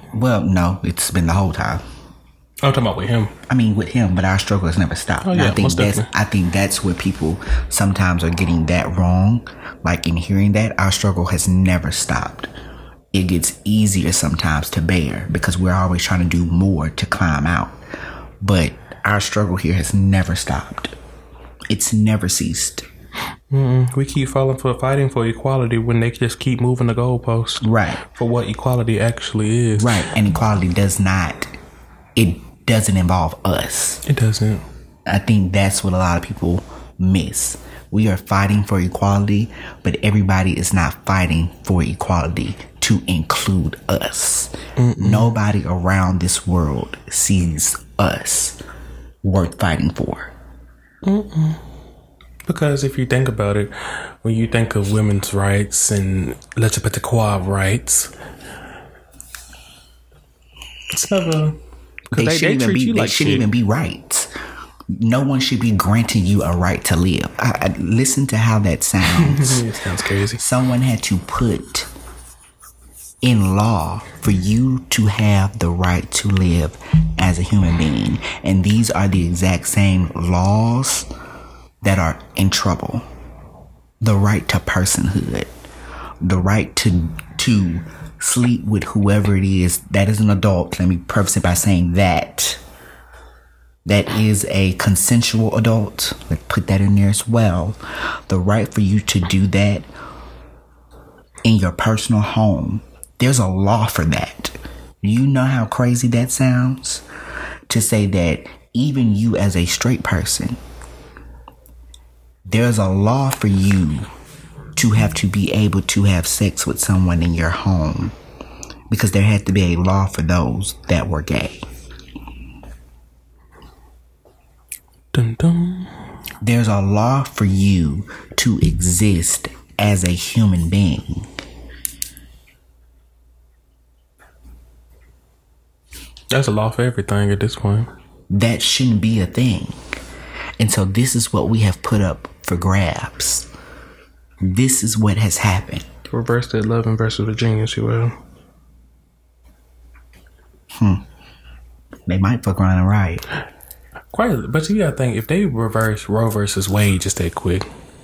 Well, no, it's been the whole time. I'm talking about with him. I mean, with him, but our struggle has never stopped. Oh, yeah, I think most that's definitely. I think that's where people sometimes are getting that wrong. Like in hearing that, our struggle has never stopped. It gets easier sometimes to bear because we're always trying to do more to climb out. But our struggle here has never stopped. It's never ceased. Mm-mm. We keep falling for fighting for equality when they just keep moving the goalposts. Right. For what equality actually is. Right. And equality does not, it doesn't involve us. It doesn't. I think that's what a lot of people miss. We are fighting for equality, but everybody is not fighting for equality to include us. Mm-mm. Nobody around this world sees us worth fighting for. Mm-mm. Because if you think about it, when you think of women's rights and L G B T Q rights, it's never. They, they, shouldn't, they even, be, you they like shouldn't even be rights. No one should be granting you a right to live. I, I, listen to how that sounds. It sounds crazy. Someone had to put in law for you to have the right to live as a human being. And these are the exact same laws that are in trouble. The right to personhood. The right to to sleep with whoever it is that is an adult. Let me preface it by saying that. That is a consensual adult. Let's put that in there as well. The right for you to do that in your personal home. There's a law for that. You know how crazy that sounds? To say that even you as a straight person, there's a law for you to have to be able to have sex with someone in your home. Because there had to be a law for those that were gay. Dun, dun. There's a law for you to exist as a human being. That's a law for everything at this point. That shouldn't be a thing. And so this is what we have put up for grabs. This is what has happened. Reverse that Love and versus Virginia, if you will. Hmm. They might fuck around and riot. Quite, but you gotta think, if they reverse Roe versus Wade just that quick,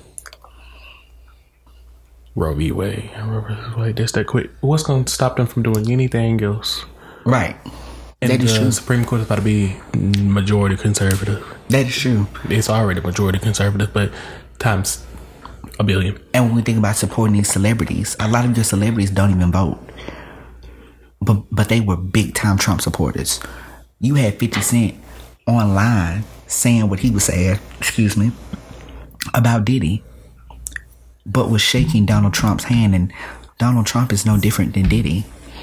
Roe v. Wade, Roe versus Wade, just that quick, what's gonna stop them from doing anything else? Right. And that is the true. Supreme Court is about to be majority conservative. That is true. It's already majority conservative, but times a billion. And when we think about supporting these celebrities, a lot of your celebrities don't even vote. But but they were big time Trump supporters. You had fifty Cent online saying what he was saying, excuse me, about Diddy, but was shaking Donald Trump's hand, and Donald Trump is no different than Diddy.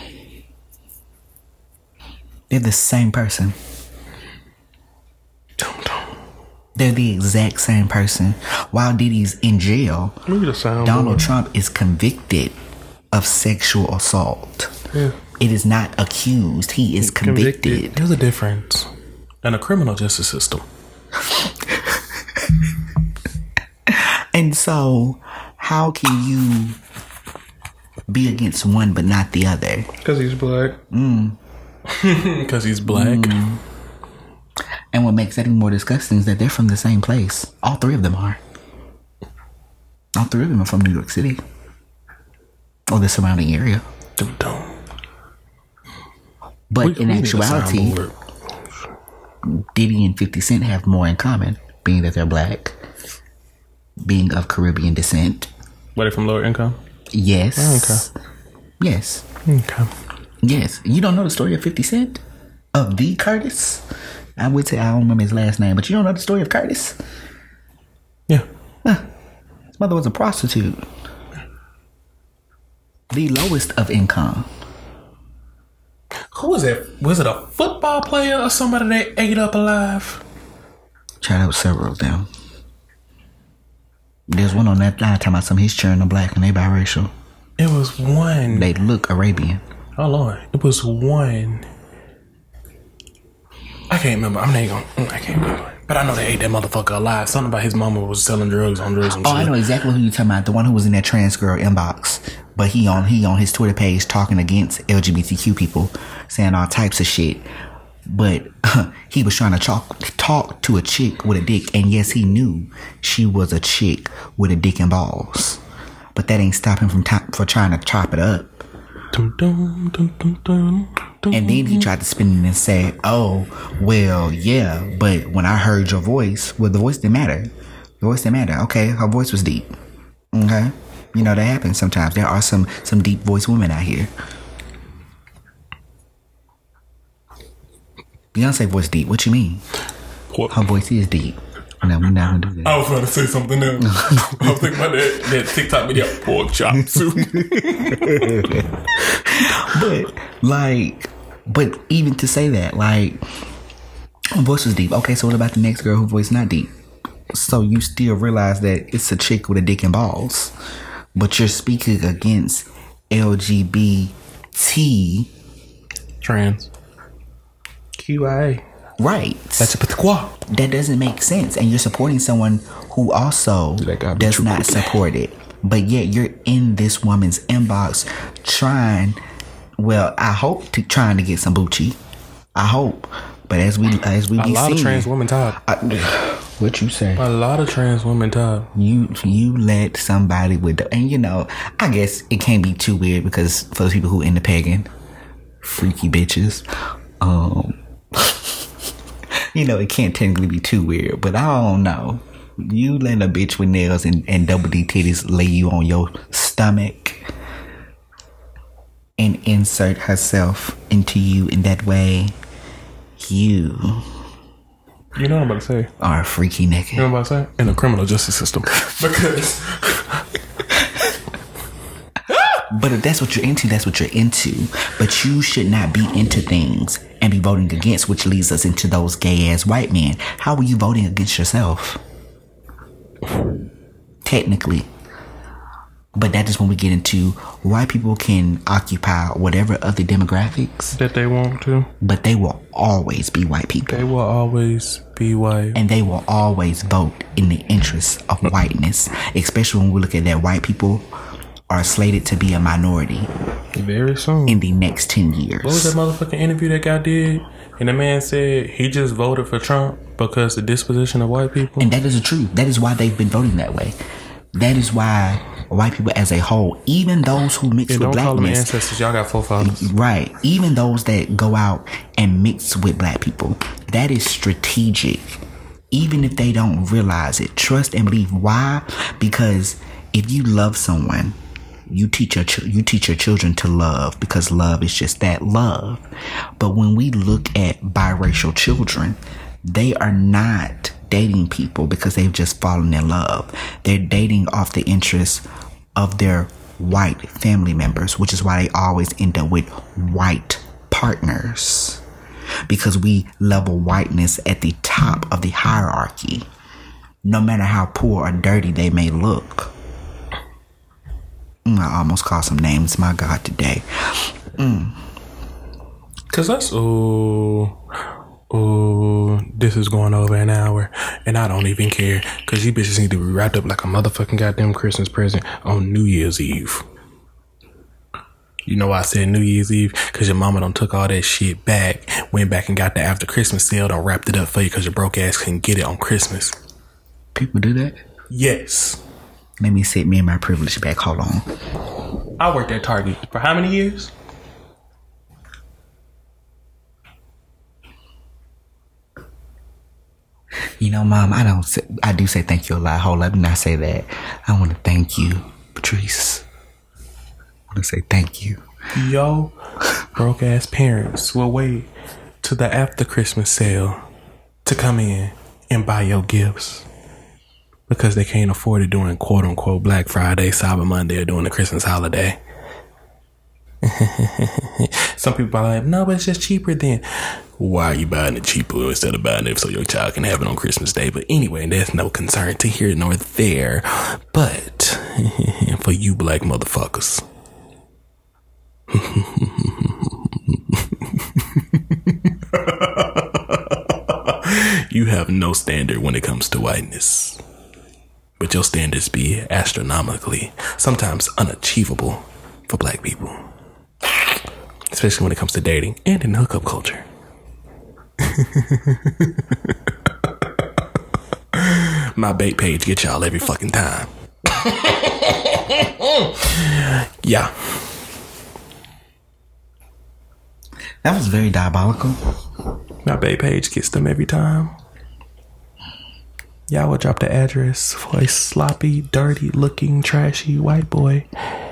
They're the same person. They're the exact same person. While Diddy's in jail, Donald Trump is convicted of sexual assault. Yeah. It is not accused. He is convicted. convicted. There's a difference in a criminal justice system. And so, how can you be against one but not the other? Because he's black. Mm. Because he's black. Mm. And what makes that even more disgusting is that they're from the same place. All three of them are. All three of them are from New York City. Or the surrounding area. Dum-dum. But we, in we actuality, Diddy and fifty Cent have more in common, being that they're black, being of Caribbean descent. Were they from lower income? Yes. Oh, okay. Yes. Okay. Yes. You don't know the story of fifty Cent? Of the Curtis? I would say I don't remember his last name, but you don't know the story of Curtis? Yeah. Huh. His mother was a prostitute. The lowest of income. Who was it? Was it a football player or somebody that ate up alive? Child, there was several of them. There's one on that line talking about some of his children are black and they biracial. It was one. They look Arabian. Oh Lord. It was one. I can't remember. I'm not gonna, I can't remember. But I know they ate that motherfucker alive. Something about his mama was selling drugs on drugs and oh, shit. I know exactly who you're talking about. The one who was in that trans girl inbox but he on he on his Twitter page talking against L G B T Q people, saying all types of shit. But he was trying to talk talk to a chick with a dick, and yes, he knew she was a chick with a dick and balls. But that ain't stop him from t- for trying to chop it up. Dun, dun, dun, dun, dun, dun, and then he tried to spin it and say, "Oh, well, yeah, but when I heard your voice, well, the voice didn't matter. The voice didn't matter. Okay, her voice was deep. Okay, you know that happens sometimes. There are some some deep voice women out here." Beyonce voice deep. What you mean? What? Her voice is deep. No, we're not gonna do that. I was going to say something else. I was thinking about that, that TikTok video, pork chop soup. But like, but even to say that, like, her voice was deep. Okay, so what about the next girl whose voice not deep? So you still realize that it's a chick with a dick and balls, but you're speaking against L G B T trans. Q I A. Right. That's a quoi. That doesn't make sense. And you're supporting someone who also does not support it. But yet you're in this woman's inbox trying, well, I hope to trying to get some Bucci. I hope. But as we as we a be lot seeing, of trans women talk. I, what you say? A lot of trans women talk. You you let somebody with the, and you know, I guess it can't be too weird because for those people who into pagan, freaky bitches, um you know, it can't technically be too weird, but I don't know. You let a bitch with nails and, and double D titties lay you on your stomach and insert herself into you in that way. You. You know what I'm about to say? Are a freaky nigga. You know what I'm about to say? In the criminal justice system. Because. But if that's what you're into, that's what you're into. But you should not be into things and be voting against, which leads us into those gay ass white men. How are you voting against yourself? Technically. But that is when we get into white people can occupy whatever other demographics that they want to. But they will always be white people. They will always be white. And they will always vote in the interests of whiteness. Especially when we look at that white people are slated to be a minority very soon in the next ten years. What was that motherfucking interview that guy did? And the man said he just voted for Trump because the disposition of white people. And that is the truth. That is why they've been voting that way. That is why white people as a whole, even those who mix yeah, with don't blackness, call them ancestors. Y'all got forefathers, right? Even those that go out and mix with black people, that is strategic. Even if they don't realize it, trust and believe. Why? Because if you love someone, You teach your ch- you teach your children to love, because love is just that, love. But when we look at biracial children, they are not dating people because they've just fallen in love. They're dating off the interests of their white family members, which is why they always end up with white partners, because we level whiteness at the top of the hierarchy, no matter how poor or dirty they may look. I almost called some names, my God, today. Mm. Cause that's oh, oh, this is going over an hour, and I don't even care. Cause you bitches need to be wrapped up like a motherfucking goddamn Christmas present on New Year's Eve. You know why I said New Year's Eve? Cause your mama done took all that shit back, went back and got the after Christmas sale, done wrapped it up for you cause your broke ass couldn't get it on Christmas. People do that? Yes. Let me set me and my privilege back. Hold on. I worked at Target for how many years? You know, Mom, I don't say, I do say thank you a lot. Hold up, let me not say that. I want to thank you, Patrice. I want to say thank you. Yo, broke ass parents will wait to the after Christmas sale to come in and buy your gifts, because they can't afford it during quote unquote Black Friday, Cyber Monday, or during the Christmas holiday. Some people are like, no, but it's just cheaper then. Why are you buying it cheaper instead of buying it so your child can have it on Christmas Day? But anyway, there's no concern to here nor there. But for you black motherfuckers, you have no standard when it comes to whiteness. But your standards be astronomically, sometimes unachievable, for black people. Especially when it comes to dating and in hookup culture. My bait page get y'all every fucking time. Yeah. That was very diabolical. My bait page gets them every time. Y'all will drop the address for a sloppy, dirty looking, trashy white boy.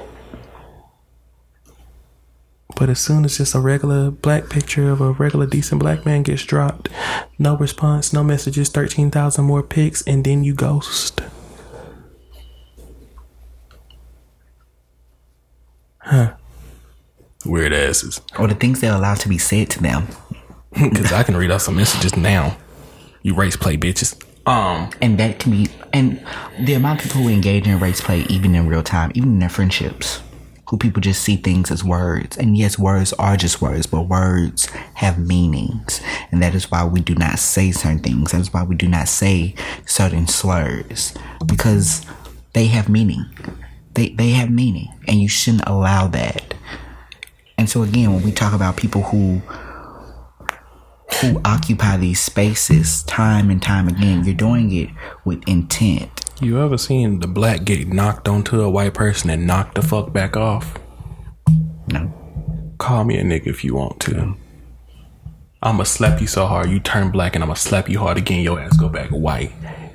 But as soon as just a regular black picture of a regular decent black man gets dropped, no response, no messages, thirteen thousand more pics, and then you ghost. Huh. Weird asses. Or the things they're allowed to be said to them. Because I can read out some messages now. You race play bitches. Um, and that can be, and the amount of people who engage in race play, even in real time, even in their friendships, who people just see things as words. And yes, words are just words, but words have meanings. And that is why we do not say certain things. That is why we do not say certain slurs, because they have meaning. They, they have meaning, and you shouldn't allow that. And so again, when we talk about people who who occupy these spaces time and time again, you're doing it with intent. You ever seen the black get knocked onto a white person and knock the fuck back off? No. Call me a nigga if you want to. I'ma slap you so hard you turn black, and I'ma slap you hard again, your ass go back white.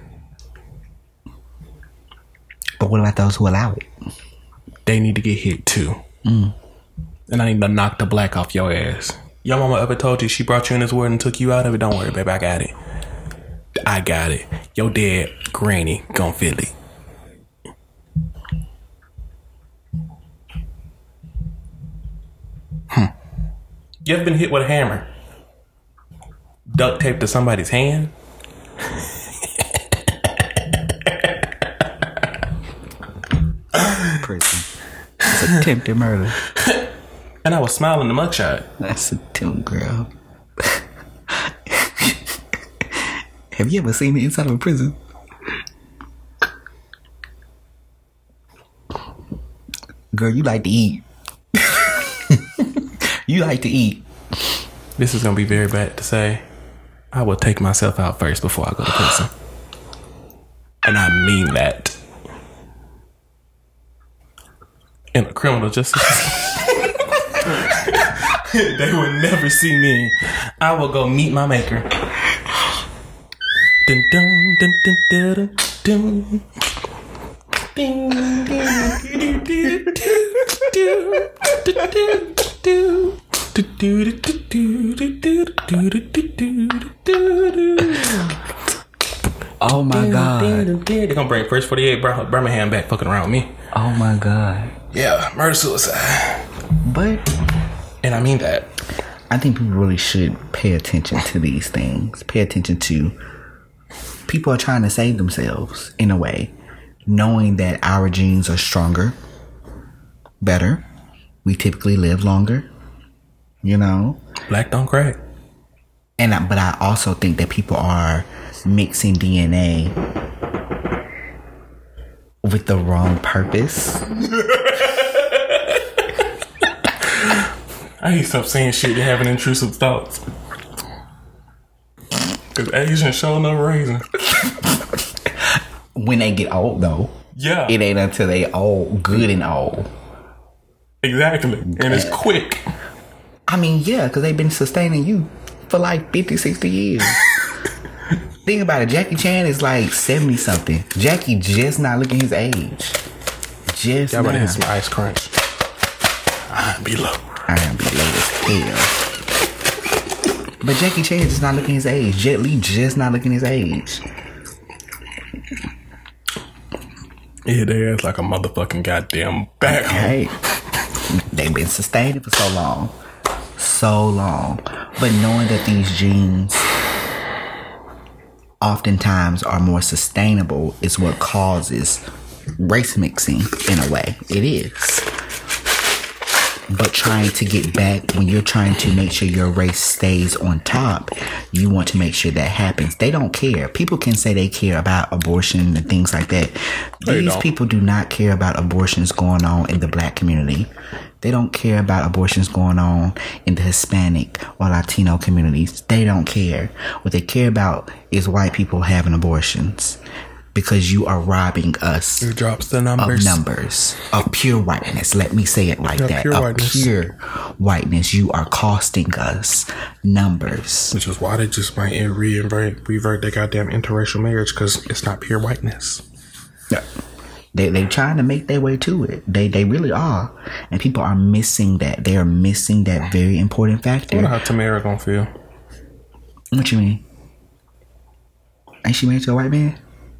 But what about those who allow it? They need to get hit too. Mm. And I need to knock the black off your ass. Your mama ever told you she brought you in this world and took you out of it? Don't worry, baby, I got it. I got it. Your dad, granny, gon' feel it. Hmm. You ever been hit with a hammer? Duct tape to somebody's hand? Prison. It's attempted murder. And I was smiling the mugshot. That's a tune, girl. Have you ever seen the inside of a prison? Girl, you like to eat. You like to eat. This is gonna be very bad to say. I will take myself out first before I go to prison. And I mean that. In a criminal justice they would never see me. I will go meet my maker. Dun dun dun dun dun dun. Ding ding ding Oh my god. They're gonna bring First forty-eight Birmingham back fucking around me. Oh my god. Yeah, murder suicide. But, and I mean that. I think people really should pay attention to these things. Pay attention to people are trying to save themselves in a way, knowing that our genes are stronger, better. We typically live longer, you know. Black don't crack. And I, but I also think that people are mixing D N A with the wrong purpose. I need to stop saying shit and having intrusive thoughts. Cause Asians show no reason. When they get old, though. Yeah. It ain't until they old, good and old. Exactly. And it's quick. I mean, yeah, because they've been sustaining you for like fifty, sixty years. Think about it. Jackie Chan is like seventy something. Jackie just not looking his age. Just Y'all now. ready to have some ice crunch? I'm be low. I am be low as hell. But Jackie Chan just not looking his age. Jet Li just not looking his age. Yeah, they ass like a motherfucking goddamn back. Hey, they've been sustaining for so long. So long. But knowing that these genes oftentimes are more sustainable is what causes race mixing in a way. It is. but trying to get back, when you're trying to make sure your race stays on top, you want to make sure that happens. They don't care. People can say they care about abortion and things like that. They These don't. people do not care about abortions going on in the black community. They don't care about abortions going on in the Hispanic or Latino communities. They don't care. What they care about is white people having abortions. Because you are robbing us It drops the numbers. of numbers, of pure whiteness. Let me say it like Yeah, that. pure Of whiteness. pure whiteness. You are costing us numbers. Which is why they just might reinvert, revert their goddamn interracial marriage, because it's not pure whiteness. Yeah. They they trying to make their way to it. They they really are, and people are missing that. They are missing that very important I factor. wonder how Tamara gonna feel. What you mean? Ain't she married to a white man?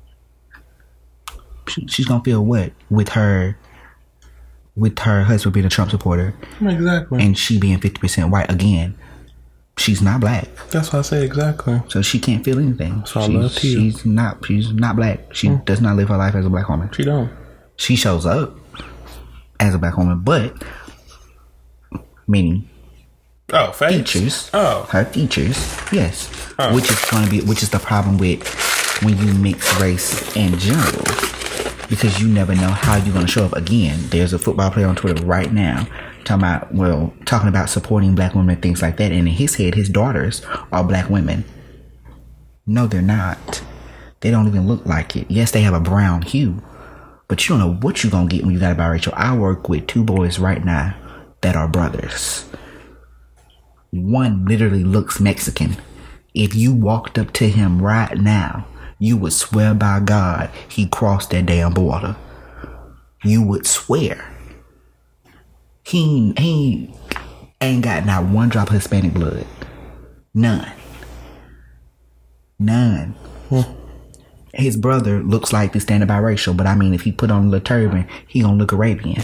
She, she's gonna feel what with her with her husband being a Trump supporter Exactly. and she being fifty percent white again. She's not black, That's what I say exactly. so she can't feel anything. So I she's, love Tia. she's not. She's not black. She Mm. does not live her life as a black woman. She don't. She shows up as a black woman, but meaning Oh, face. features. Oh. Her features, yes. Oh. Which is going to be, which is the problem with when you mix race and general, because you never know how you're going to show up. Again, there's a football player on Twitter right now talking about, well, talking about supporting black women and things like that. And in his head, his daughters are black women. No, they're not. They don't even look like it. Yes, they have a brown hue, but you don't know what you're going to get when you got a biracial. I work with two boys right now that are brothers. One literally looks Mexican. If you walked up to him right now, you would swear by God he crossed that damn border. You would swear. He, he ain't got not one drop of Hispanic blood. None. None. His brother looks like the standard biracial, but I mean, if he put on a little turban, he gonna look Arabian.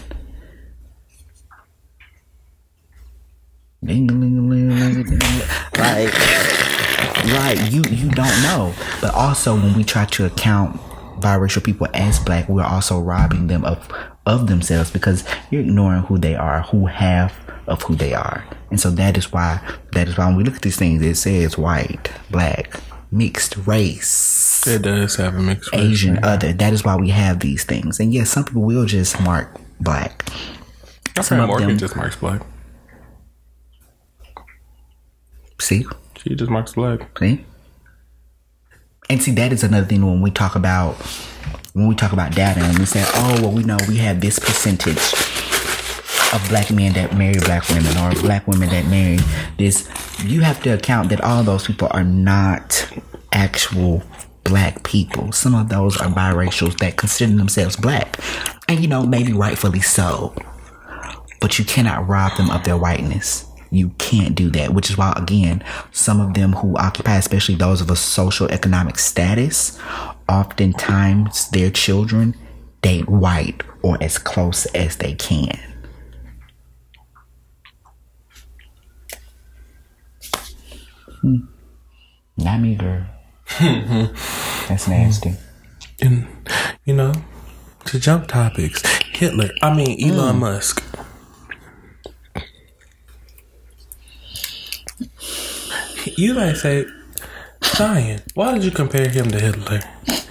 Like, right, you you don't know. But also, when we try to account biracial people as black, we're also robbing them of of themselves, because you're ignoring who they are, who half of who they are. And so that is why that is why when we look at these things, it says white, black, mixed race, It does have a mixed race. Asian, other. That is why we have these things. And yes, some people will just mark black. My Some friend of Morgan them- just marks black. See? She just marks black. See? And see, that is another thing when we talk about when we talk about data and we say, oh, well, we know we have this percentage of black men that marry black women, or black women that marry this. You have to account that all those people are not actual black people. Some of those are biracials that consider themselves black, and you know, maybe rightfully so, but you cannot rob them of their whiteness. You can't do that, which is why, again, some of them who occupy, especially those of a social economic status, oftentimes their children date white or as close as they can. Hmm. Not me, girl. That's nasty. And, you know, to jump topics, Hitler, I mean, Elon Musk. You might say, Zion, why did you compare him to Hitler?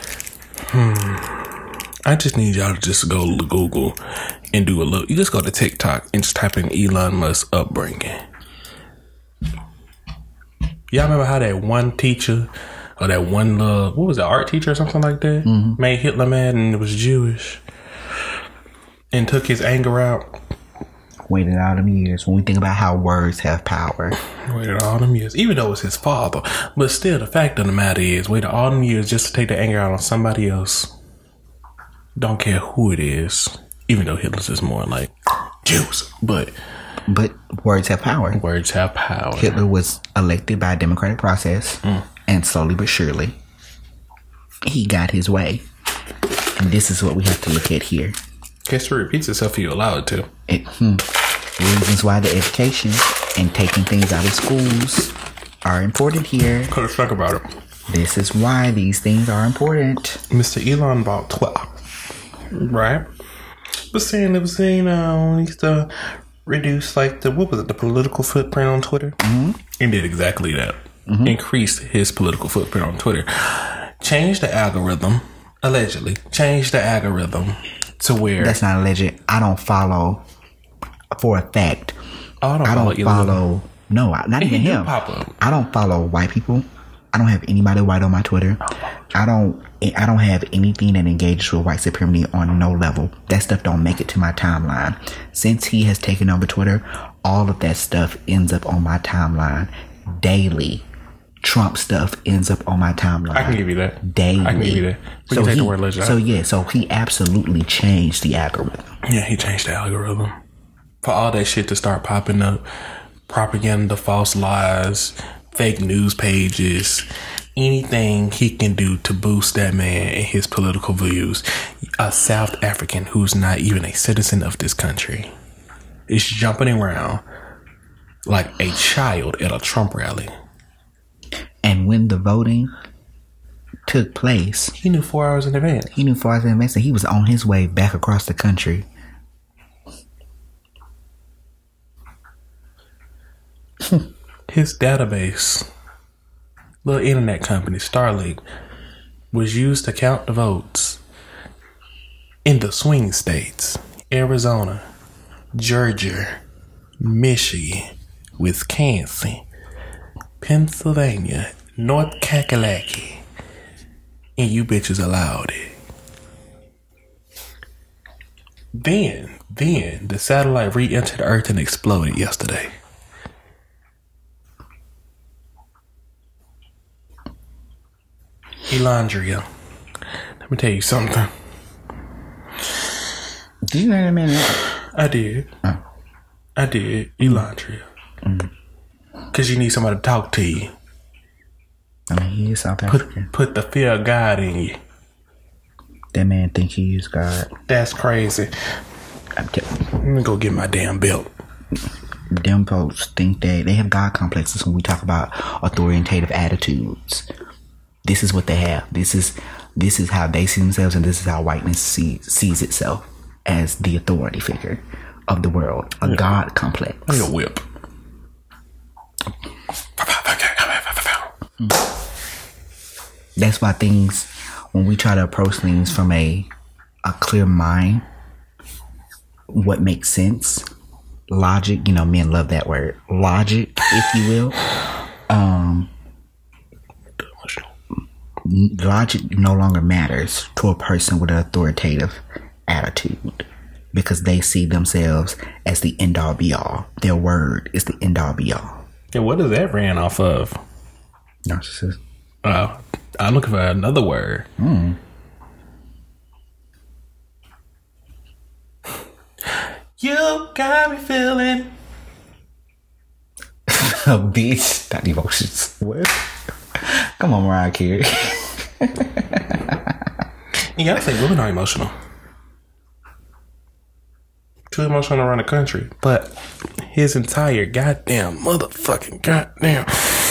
Hmm. I just need y'all to just go to Google and do a look. You just go to TikTok and just type in Elon Musk upbringing. Y'all remember how that one teacher or that one little, what was it, art teacher or something like that, mm-hmm. made Hitler mad and it was Jewish and took his anger out? Waited all them years. When we think about how words have power, Waited all them years, even though it was his father. But still, the fact of the matter is, waited all them years just to take the anger out on somebody else. Don't care who it is, even though Hitler's is more like Jews. But but words have power. Words have power. Hitler was elected by a democratic process, mm. and slowly but surely, he got his way. And this is what we have to look at here. History repeats itself if you allow it to. It, hmm, reasons why the education and taking things out of schools are important here. Let's talk about it. This is why these things are important. Mister Elon bought twelve, right? But saying it was saying uh, he used to reduce like the what was it the political footprint on Twitter, mm-hmm. and did exactly that. Mm-hmm. Increased his political footprint on Twitter. Changed the algorithm, allegedly. Changed the algorithm to where that's not alleged. I don't follow for a fact. Oh, I don't I follow. don't follow. No, not even him. Pop up. I don't follow white people. I don't have anybody white on my Twitter. I don't. I don't have anything that engages with white supremacy on no level. That stuff don't make it to my timeline. Since he has taken over Twitter, all of that stuff ends up on my timeline daily. Trump stuff ends up on my timeline. I can give you that. Daily. I can give you that. We so can take he, the word legend. So yeah, so he absolutely changed the algorithm. Yeah, he changed the algorithm. For all that shit to start popping up, propaganda, false lies, fake news pages, anything he can do to boost that man and his political views. A South African who's not even a citizen of this country is jumping around like a child at a Trump rally. And when the voting took place, he knew four hours in advance. He knew four hours in advance, and he was on his way back across the country. His database, little internet company, Starlink, was used to count the votes in the swing states: Arizona, Georgia, Michigan, Wisconsin, Pennsylvania, North Kakalaki, and you bitches allowed it. Then, then the satellite re-entered Earth and exploded yesterday. Elandria, let me tell you something. Did you know that man? I did. Oh. I did. Elandria. Mm. Cause you need somebody to talk to you. I mean, he is South African. Put, put the fear of God in you. That man think he is God. That's crazy. I'm t- Let me go get my damn belt. Them folks think that they have God complexes when we talk about authoritative attitudes. This is what they have. This is this is how they see themselves, and this is how whiteness see, sees itself as the authority figure of the world. A yeah. God complex. I need a whip. That's why things, when we try to approach things from a a clear mind, what makes sense, logic, you know, men love that word, logic, if you will. Um, logic no longer matters to a person with an authoritative attitude, because they see themselves as the end all be all. Their word is the end all be all. Yeah, what is that ran off of? Narcissist. Uh, I'm looking for another word. Mm. You got me feeling. Bitch, not emotions. What? Come on, Mariah Carey. You gotta say women are emotional. Too emotional to run a country. But his entire goddamn motherfucking goddamn.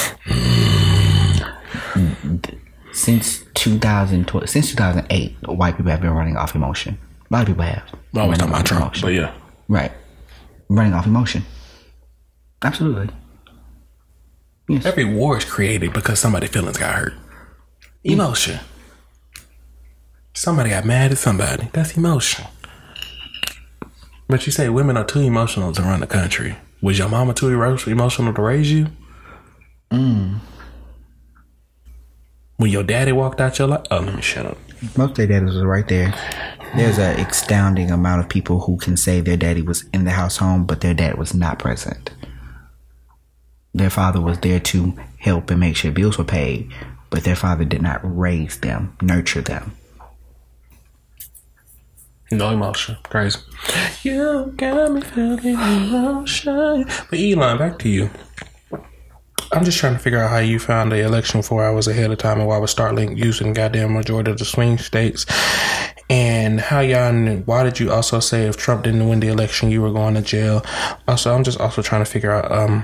Since two thousand twelve, since two thousand eight, white people have been running off emotion. A lot of people have. Well, I was talking about Trump, emotion. But yeah. Right. Running off emotion. Absolutely. Yes. Every war is created because somebody's feelings got hurt. Emotion. Somebody got mad at somebody. That's emotion. But you say women are too emotional to run the country. Was your mama too emotional to raise you? Mm. When your daddy walked out your life? Oh, let me shut up. Most of their daddies was right there. There's an astounding amount of people who can say their daddy was in the house home, but their dad was not present. Their father was there to help and make sure bills were paid, but their father did not raise them, nurture them. No emotion. Crazy. You got me feeling emotion. But Elon, back to you. I'm just trying to figure out how you found the election four hours ahead of time and why was Starlink using goddamn majority of the swing states, and how y'all knew, why did you also say if Trump didn't win the election you were going to jail? Also, I'm just also trying to figure out um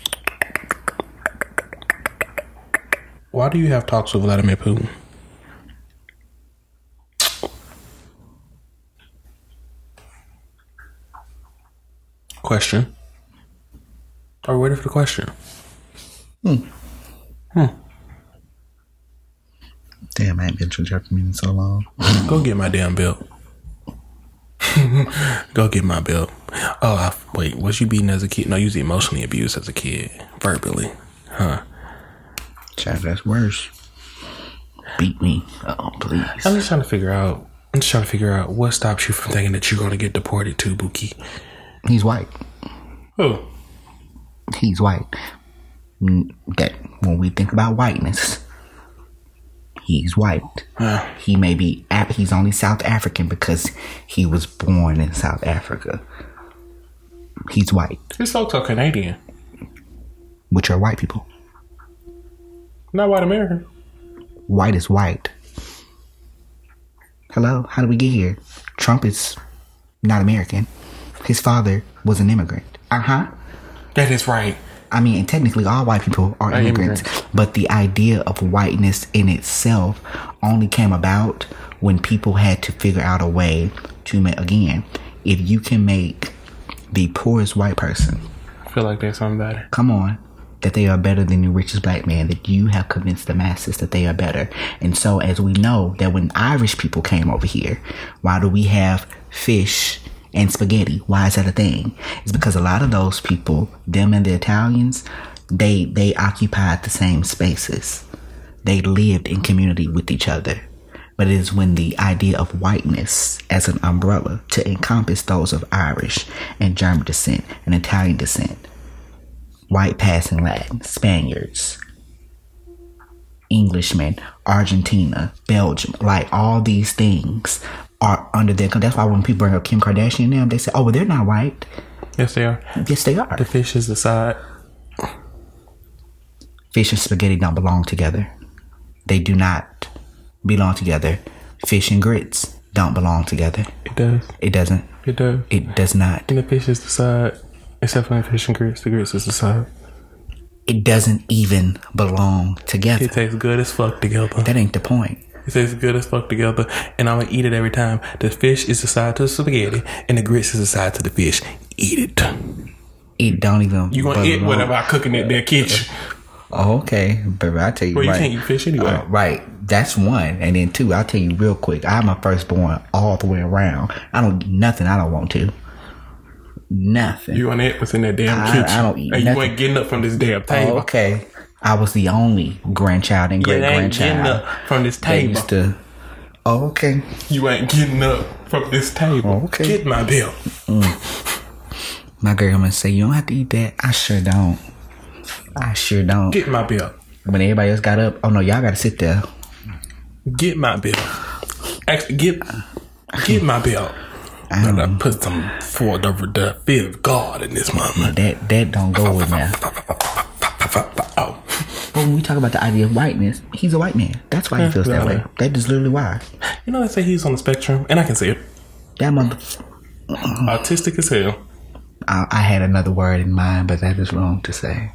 why do you have talks with Vladimir Putin? Question. Are we ready for the question? Hmm. Hmm. Damn, I ain't been interrupting me in so long. Go get my damn belt. Go get my belt. Oh, I, wait. Was you beaten as a kid? No, you was emotionally abused as a kid. Verbally. Huh. Child, that's worse. Beat me. Oh, please. I'm just trying to figure out. I'm just trying to figure out what stops you from thinking that you're going to get deported to, Buki. He's white. Who? He's white. That when we think about whiteness, he's white. Uh, he may be. He's only South African because he was born in South Africa. He's white. His folks are Canadian. Which are white people. Not white American. White is white. Hello? How did we get here? Trump is not American. His father was an immigrant. Uh-huh. That is right. I mean, technically all white people are I immigrants. immigrant. But the idea of whiteness in itself only came about when people had to figure out a way to make, again, if you can make the poorest white person I feel like there's something better. come on, that they are better than the richest black man, that you have convinced the masses that they are better. And so as we know that when Irish people came over here, why do we have fish and spaghetti? Why is that a thing? It's because a lot of those people, them and the Italians, they they occupied the same spaces. They lived in community with each other. But it is when the idea of whiteness as an umbrella to encompass those of Irish and German descent and Italian descent, white passing Latin, Spaniards, Englishmen, Argentina, Belgium, like all these things are under their. That's why when people bring up Kim Kardashian and them, they say, "Oh, well, they're not white." Yes, they are. Yes, they are. The fish is the side. Fish and spaghetti don't belong together. They do not belong together. Fish and grits don't belong together. It does. It doesn't. It does. It does not. And the fish is the side. Except for the fish and grits. The grits is the side. It doesn't even belong together. It tastes good as fuck together. That ain't the point. It tastes good as fuck together. And I'm going to eat it every time. The fish is the side to the spaghetti. And the grits is the side to the fish. Eat it. It don't even You going to eat whatever I cook in that their kitchen. Oh, okay. But I tell you, Well, you right. can't eat fish anyway. Uh, right. That's one. And then two, I'll tell you real quick. I'm a firstborn all the way around. I don't eat nothing I don't want to. Nothing. You and it was in that damn I- kitchen. I don't eat And you nothing. ain't getting up from this damn table. Oh, okay. I was the only grandchild and You great ain't getting grandchild. up from this They table. used to. Oh, okay. You ain't getting up from this table. Oh, okay. Get my bill. My girl gonna say, "You don't have to eat that." I sure don't. I sure don't. Get my bill. When everybody else got up, oh no, y'all gotta sit there. Get my bill. Actually, get get my bill. I Gotta don't- put some for the, the fear of God in this moment. That that don't go with now. Oh. But when we talk about the idea of whiteness, he's a white man. That's why he feels that way. That is literally why. You know, they say he's on the spectrum, and I can see it. That mother. Autistic as hell. I, I had another word in mind, but that is wrong to say.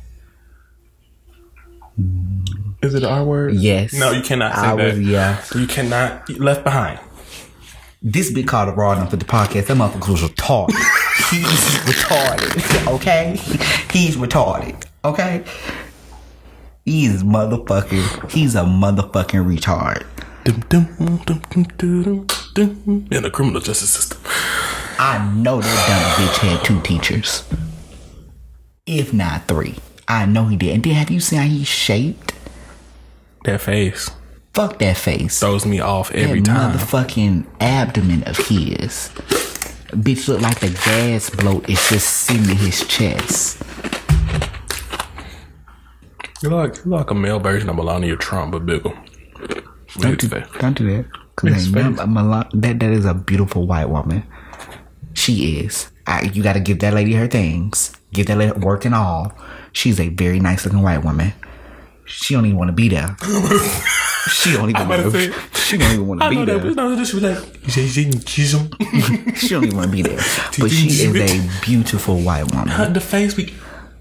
Is it an R word? Yes. No, you cannot say I that. was, yeah. You cannot. Left behind. This big called a raw enough for the podcast. That motherfucker was retarded. He's retarded. Okay? He's retarded. Okay? He's motherfucking. He's a motherfucking retard. Dum, dum, dum, dum, dum, dum, dum. In the criminal justice system. I know that dumb bitch had two teachers. If not three. I know he did. And then have you seen how he's shaped? That face Fuck that face. throws me off every that time. motherfucking abdomen of his. Bitch look like the gas bloat is just sitting in his chest. You're like, you're like a male version of Melania Trump, but bigger. Don't do, don't do that. Cause ain't none- Mel- that that is a beautiful white woman. She is. I, you got to give that lady her things. Give that lady work and all. She's a very nice looking white woman. She don't even want to be there. She don't even. about to Wanna, say- she don't even want to I be know there. that. No, she was like, She don't even want to be there. But she is a beautiful white woman. the face be.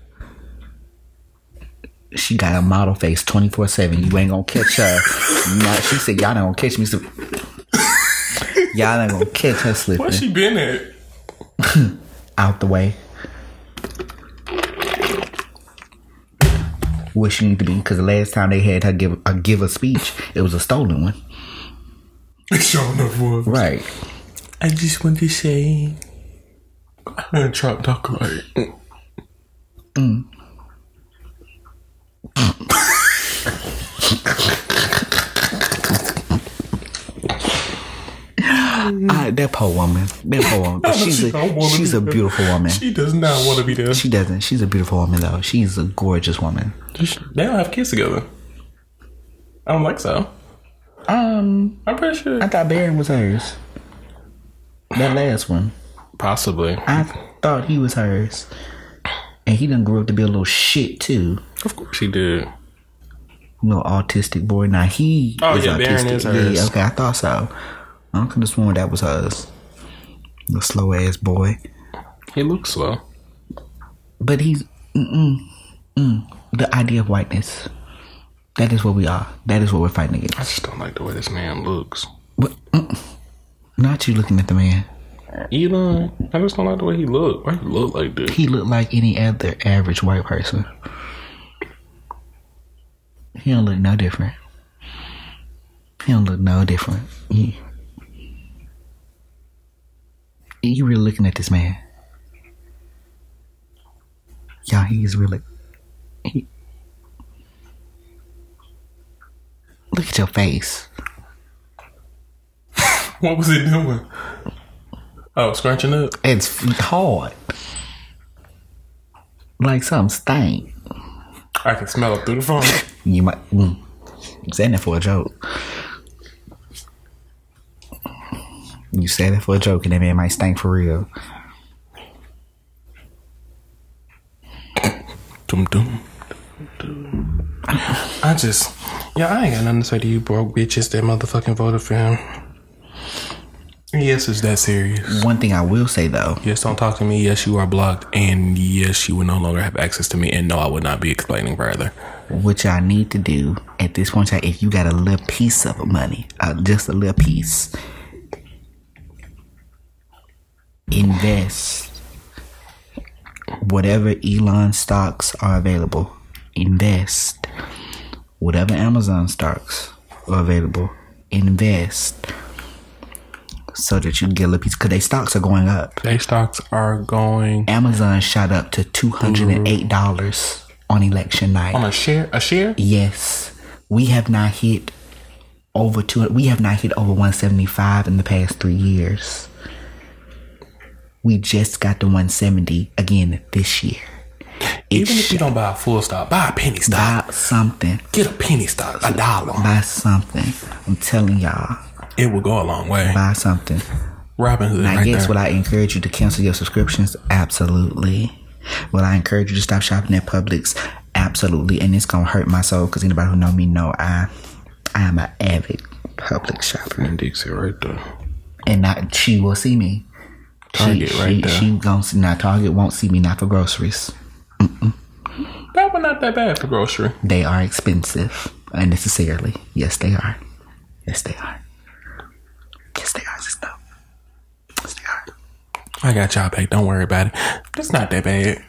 She got a model face twenty-four seven. You ain't gonna catch her. Nah, she said, y'all not gonna catch me. Slip- y'all not gonna catch her slipping. Where she been at? Out the way. What she need to be, because the last time they had her give a give a speech, it was a stolen one. It sure enough was. Right. I just want to say, I heard Trump talk like. Mm. I, that poor woman. That poor woman. But she's she a she's a beautiful woman. She does not want to be there. She doesn't. She's a beautiful woman though. She's a gorgeous woman. They don't have kids together. I don't think so. Um, I'm pretty sure. I thought Barron was hers. That last one. Possibly. I thought he was hers. And he done grew up to be a little shit too. Of course he did. Little autistic boy. Now he Oh is yeah, autistic. Barron is hers. Yeah, okay, I thought so. I could have sworn that was hers. The slow ass boy. He looks slow. But he's mm-mm, mm, the idea of whiteness. That is what we are. That is what we're fighting against. I just don't like the way this man looks. But, mm, not you looking at the man. Elon, I just don't like the way he look. Why he look like this? He looked like any other average white person. He don't look no different. He don't look no different. He, you really looking at this man? Yeah, he's really. He, look at your face. What was he doing? Oh, scrunching up. It's hard. Like something stank. I can smell it through the phone. You might. Mm, I'm saying that for a joke. You say that for a joke, and that man might stink for real. Dum dum. I just, yeah, I ain't got nothing to say to you, broke bitches that motherfucking voted for him. Yes, it's that serious. One thing I will say though. Yes, don't talk to me. Yes, you are blocked. And yes, you will no longer have access to me. And no, I would not be explaining further. What y'all need to do at this point, if you got a little piece of money, uh, just a little piece, invest. Whatever Elon stocks are available, invest. Whatever Amazon stocks are available, invest. So that you can get a little piece, because their stocks are going up. Their stocks are going. Amazon shot up to two hundred eight dollars on election night. On a share? A share? Yes. We have not hit over two. We have not hit over one seventy-five in the past three years. We just got to one seventy again this year. Even if you don't buy a full stock, buy a penny stock. Buy something. Get a penny stock, a dollar. Buy something. I'm telling y'all. It will go a long way. Buy something. Robinhood, I right guess there. would I encourage you to cancel your subscriptions? Absolutely. Would I encourage you to stop shopping at Publix? Absolutely. And it's gonna hurt my soul, because anybody who know me know I I am an avid Publix shopper. And Dixie right there. And not, she will see me. Target she, right she, there. She gonna see, now Target won't see me, not for groceries. Mm-mm. That one not that bad for grocery. They are expensive unnecessarily. Yes, they are. Yes, they are. Yes, they are. Just know. Yes, they are. I got y'all back. Don't worry about it. It's not that bad.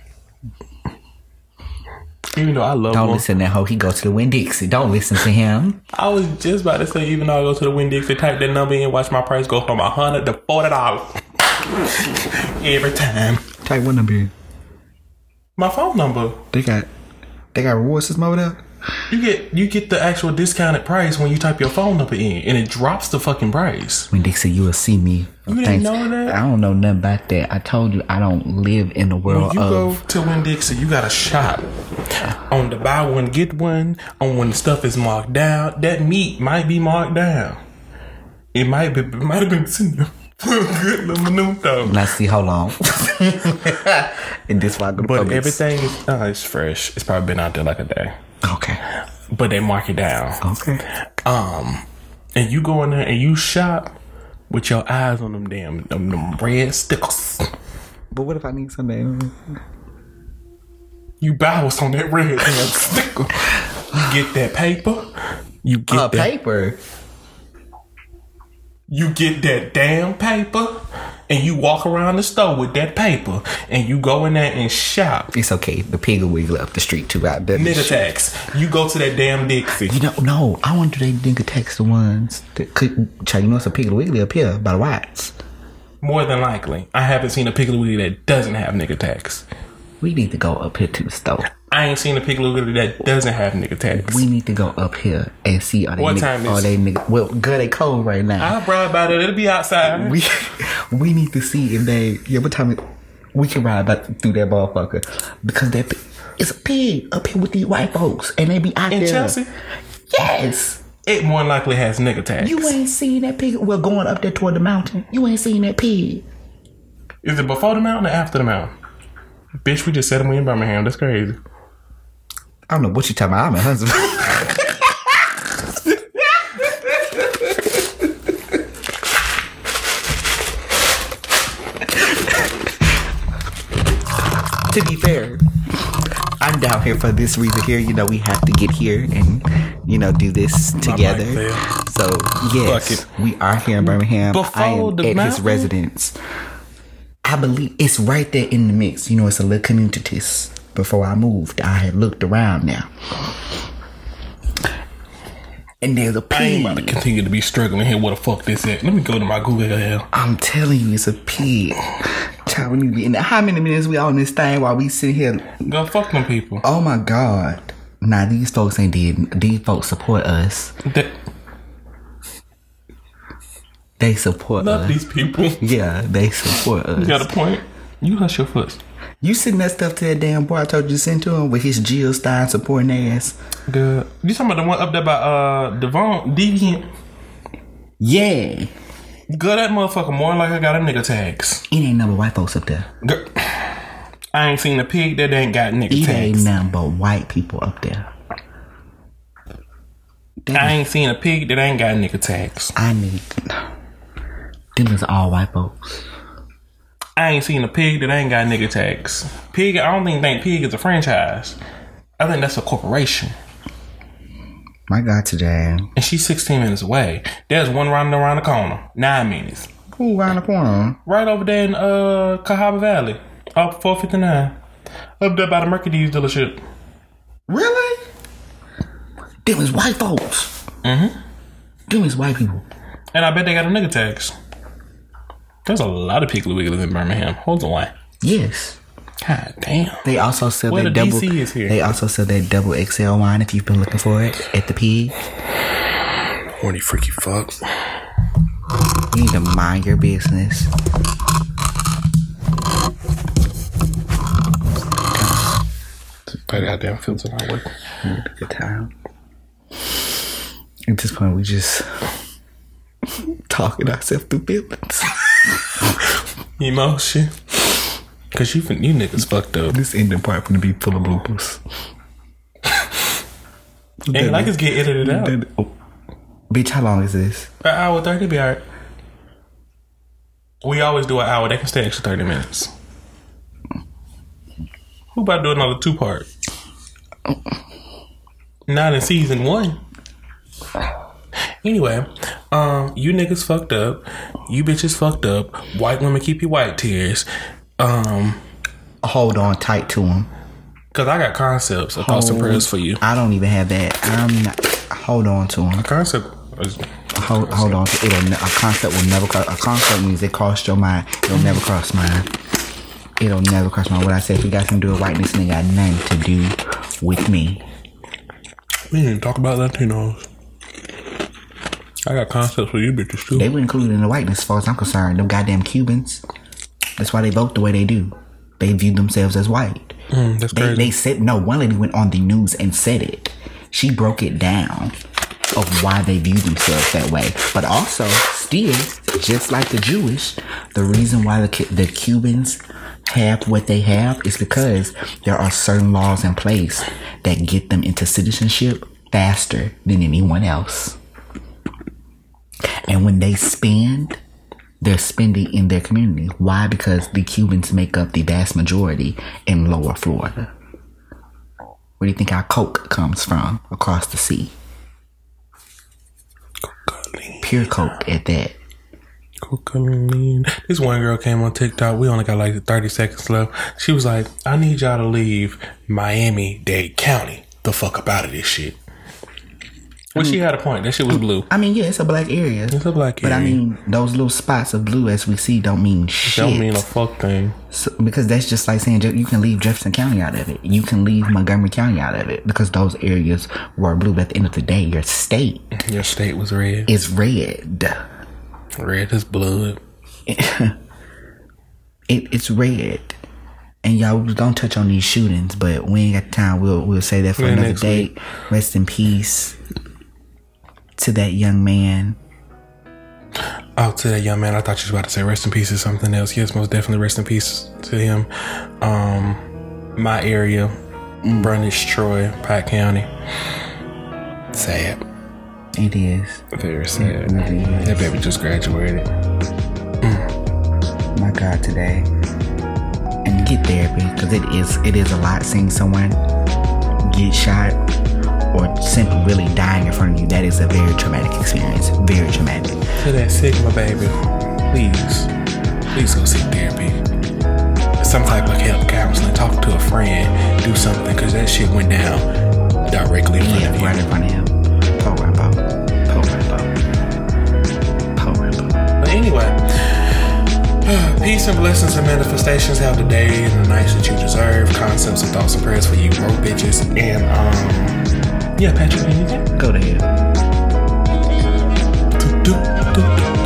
Even though I love Don't one. listen to that hoe. He go to the Winn-Dixie. Don't listen to him. I was just about to say, even though I go to the Winn-Dixie, type that number in, watch my price go from a hundred to forty dollars every time. Type what number in? My phone number. They got, they got reward system over there? You get you get the actual discounted price when you type your phone number in, and it drops the fucking price. Winn-Dixie, you will see me. You didn't know that? I don't know nothing about that. I told you I don't live in the world When you of. go to Winn-Dixie, you got to shop on the buy one get one. On when the stuff is marked down, that meat might be marked down. It might be. It might have been sitting there for a good little minuto. Let's see how long. And this why I go to But Publix. everything is uh, it's fresh. It's probably been out there like a day. Okay. But they mark it down. Okay. Um, and you go in there and you shop with your eyes on them damn them, them red stickers. But what if I need something? You buy what's on that red damn sticker. You get that paper. You get Uh, that paper. You get that damn paper, and you walk around the store with that paper and you go in there and shop. It's okay. The Piggly Wiggly up the street too out there. Nigga tax. You go to that damn Dixie. You know, no, I want to do they nigga tax the ones that could. You know, it's a Piggly Wiggly up here by the Watts. More than likely, I haven't seen a Piggly Wiggly that doesn't have nigga tax. We need to go up here to the store. I ain't seen a Piggly Wiggly that doesn't have nigga tax. We need to go up here and see are they What nigga, time is are they nigga. Well, girl, they cold right now. I'll ride by it. It'll be outside. We we need to see if they. Yeah, what time? It, we can ride back through that motherfucker because that pi- it's a pig up here with these white folks and they be out In there. Chelsea? Yes. It more than likely has nigga tax. You ain't seen that pig. Well, going up there toward the mountain, you ain't seen that pig. Is it before the mountain or after the mountain? Bitch, we just said we in Birmingham. That's crazy. I don't know what you talking about. I'm in Huntsville. To be fair, I'm down here for this reason here. You know, we have to get here and, you know, do this together. So, yes, we are here in Birmingham. Before I am the at mountain? his residence. I believe it's right there in the mix. You know, it's a little community. Before I moved, I had looked around now. And there's a I ain't pig. about to continue to be struggling here. What the fuck this at? Let me go to my Google hell. I'm telling you, it's a pig. Child, we need to be in there. How many minutes we on this thing while we sit here? Go fuck them people. Oh my God. Nah, these folks ain't did. These folks support us. That, They support love us. these people. Yeah, they support us. You got a point. You hush your foot. You send that stuff to that damn boy I told you to send to him with his Jill Stein supporting ass. Good. You talking about the one up there by uh Devon Deviant? Yeah. Girl, that motherfucker more like I got a nigga tags. It ain't number white folks up there. Girl, I ain't seen a pig that ain't got nigga It tags. ain't nothing but white people up there. That I is- ain't seen a pig that ain't got nigga tags. I need. Them is all white folks. I ain't seen a pig that ain't got nigga tags. Pig, I don't even think pig is a franchise. I think that's a corporation. My God, today. And she's sixteen minutes away. There's one running around the corner. Nine minutes. Who around the corner? Right over there in uh Cahaba Valley. Up four fifty-nine. Up there by the Mercedes dealership. Really? Them is white folks. Mm-hmm. Them is white people. And I bet they got a nigga tax. There's a lot of Piggly Wigglies in Birmingham. Hold on. Yes. God damn. They also sell Where that the double. D C is here. They also sell that double X L wine if you've been looking for it at the Pig. Horny freaky fuck. You need to mind your business. That goddamn filter not working. Good time. At this point, we just talking ourselves through feelings. Emotion. Cause you you niggas fucked up. This ending part gonna be full of bloopers. Ain't like it's get edited out. Then- oh. Bitch, how long is this? An hour thirty be alright. We always do an hour. They can stay extra thirty minutes. Who about to do another two part? Not in season one. Anyway, um, you niggas fucked up. You bitches fucked up. White women keep your white tears. Um, Hold on tight to him. cause I got concepts of thoughts and prayers for you. I don't even have that. I'm not. Hold on to him. Concept. Is, Hold, hold on. To, it'll, ne- a concept will never cross. A concept means it crossed your mind. It'll never cross mine. It'll never cross mine. What I said, if you got something to do with whiteness, and it got nothing to do with me. we didn't talk about Latinos. I got concepts for you bitches too. They were included in the whiteness, as far as I'm concerned. Them goddamn Cubans. That's why they vote the way they do. They view themselves as white. Mm, that's They, crazy. they said, no, one lady went on the news and said it. She broke it down of why they view themselves that way. But also, still, just like the Jewish, the reason why the, Cu- the Cubans have what they have is because there are certain laws in place that get them into citizenship faster than anyone else. And when they spend, they're spending in their community. Why? Because the Cubans make up the vast majority in Lower Florida. Where do you think our coke comes from across the sea? Pure coke at that. Brooklyn. This one girl came on TikTok. We only got like thirty seconds left. She was like, I need y'all to leave Miami-Dade County the fuck up out of this shit. Well, I mean, she had a point. That shit was blue. I mean, yeah, it's a black area. It's a black area. But I mean, those little spots of blue as we see don't mean shit. Don't mean a fuck thing. So, because that's just like saying you can leave Jefferson County out of it. You can leave Montgomery County out of it because those areas were blue. But at the end of the day, your state. Your state was red. Is red. Red is blood. it, it's red. And y'all, we don't touch on these shootings, but we ain't got time. We'll we'll say that for yeah, another day. Week. Rest in peace to that young man. Oh, to that young man. I thought you was about to say rest in peace or something else. Yes, most definitely rest in peace to him. Um, my area, mm. Brundage, Troy, Pike County. Sad. It is. Very sad. Really that baby just graduated. Mm. My God, today. And get therapy, because it is it is a lot seeing someone get shot or simply really dying in front of you. That is a very traumatic experience. Very traumatic. To that Sigma baby, please, please go seek therapy. Some type of help, counseling, talk to a friend, do something, because that shit went down directly in front yeah, of you. right in front of him. Po Rambo. Po Rambo. Po Rambo. But anyway, peace and blessings and manifestations. Have the day and the nights that you deserve. Concepts and thoughts and prayers for you broke bitches. And um yeah, Patrick, anything? Go to hell. Do, do, do, do.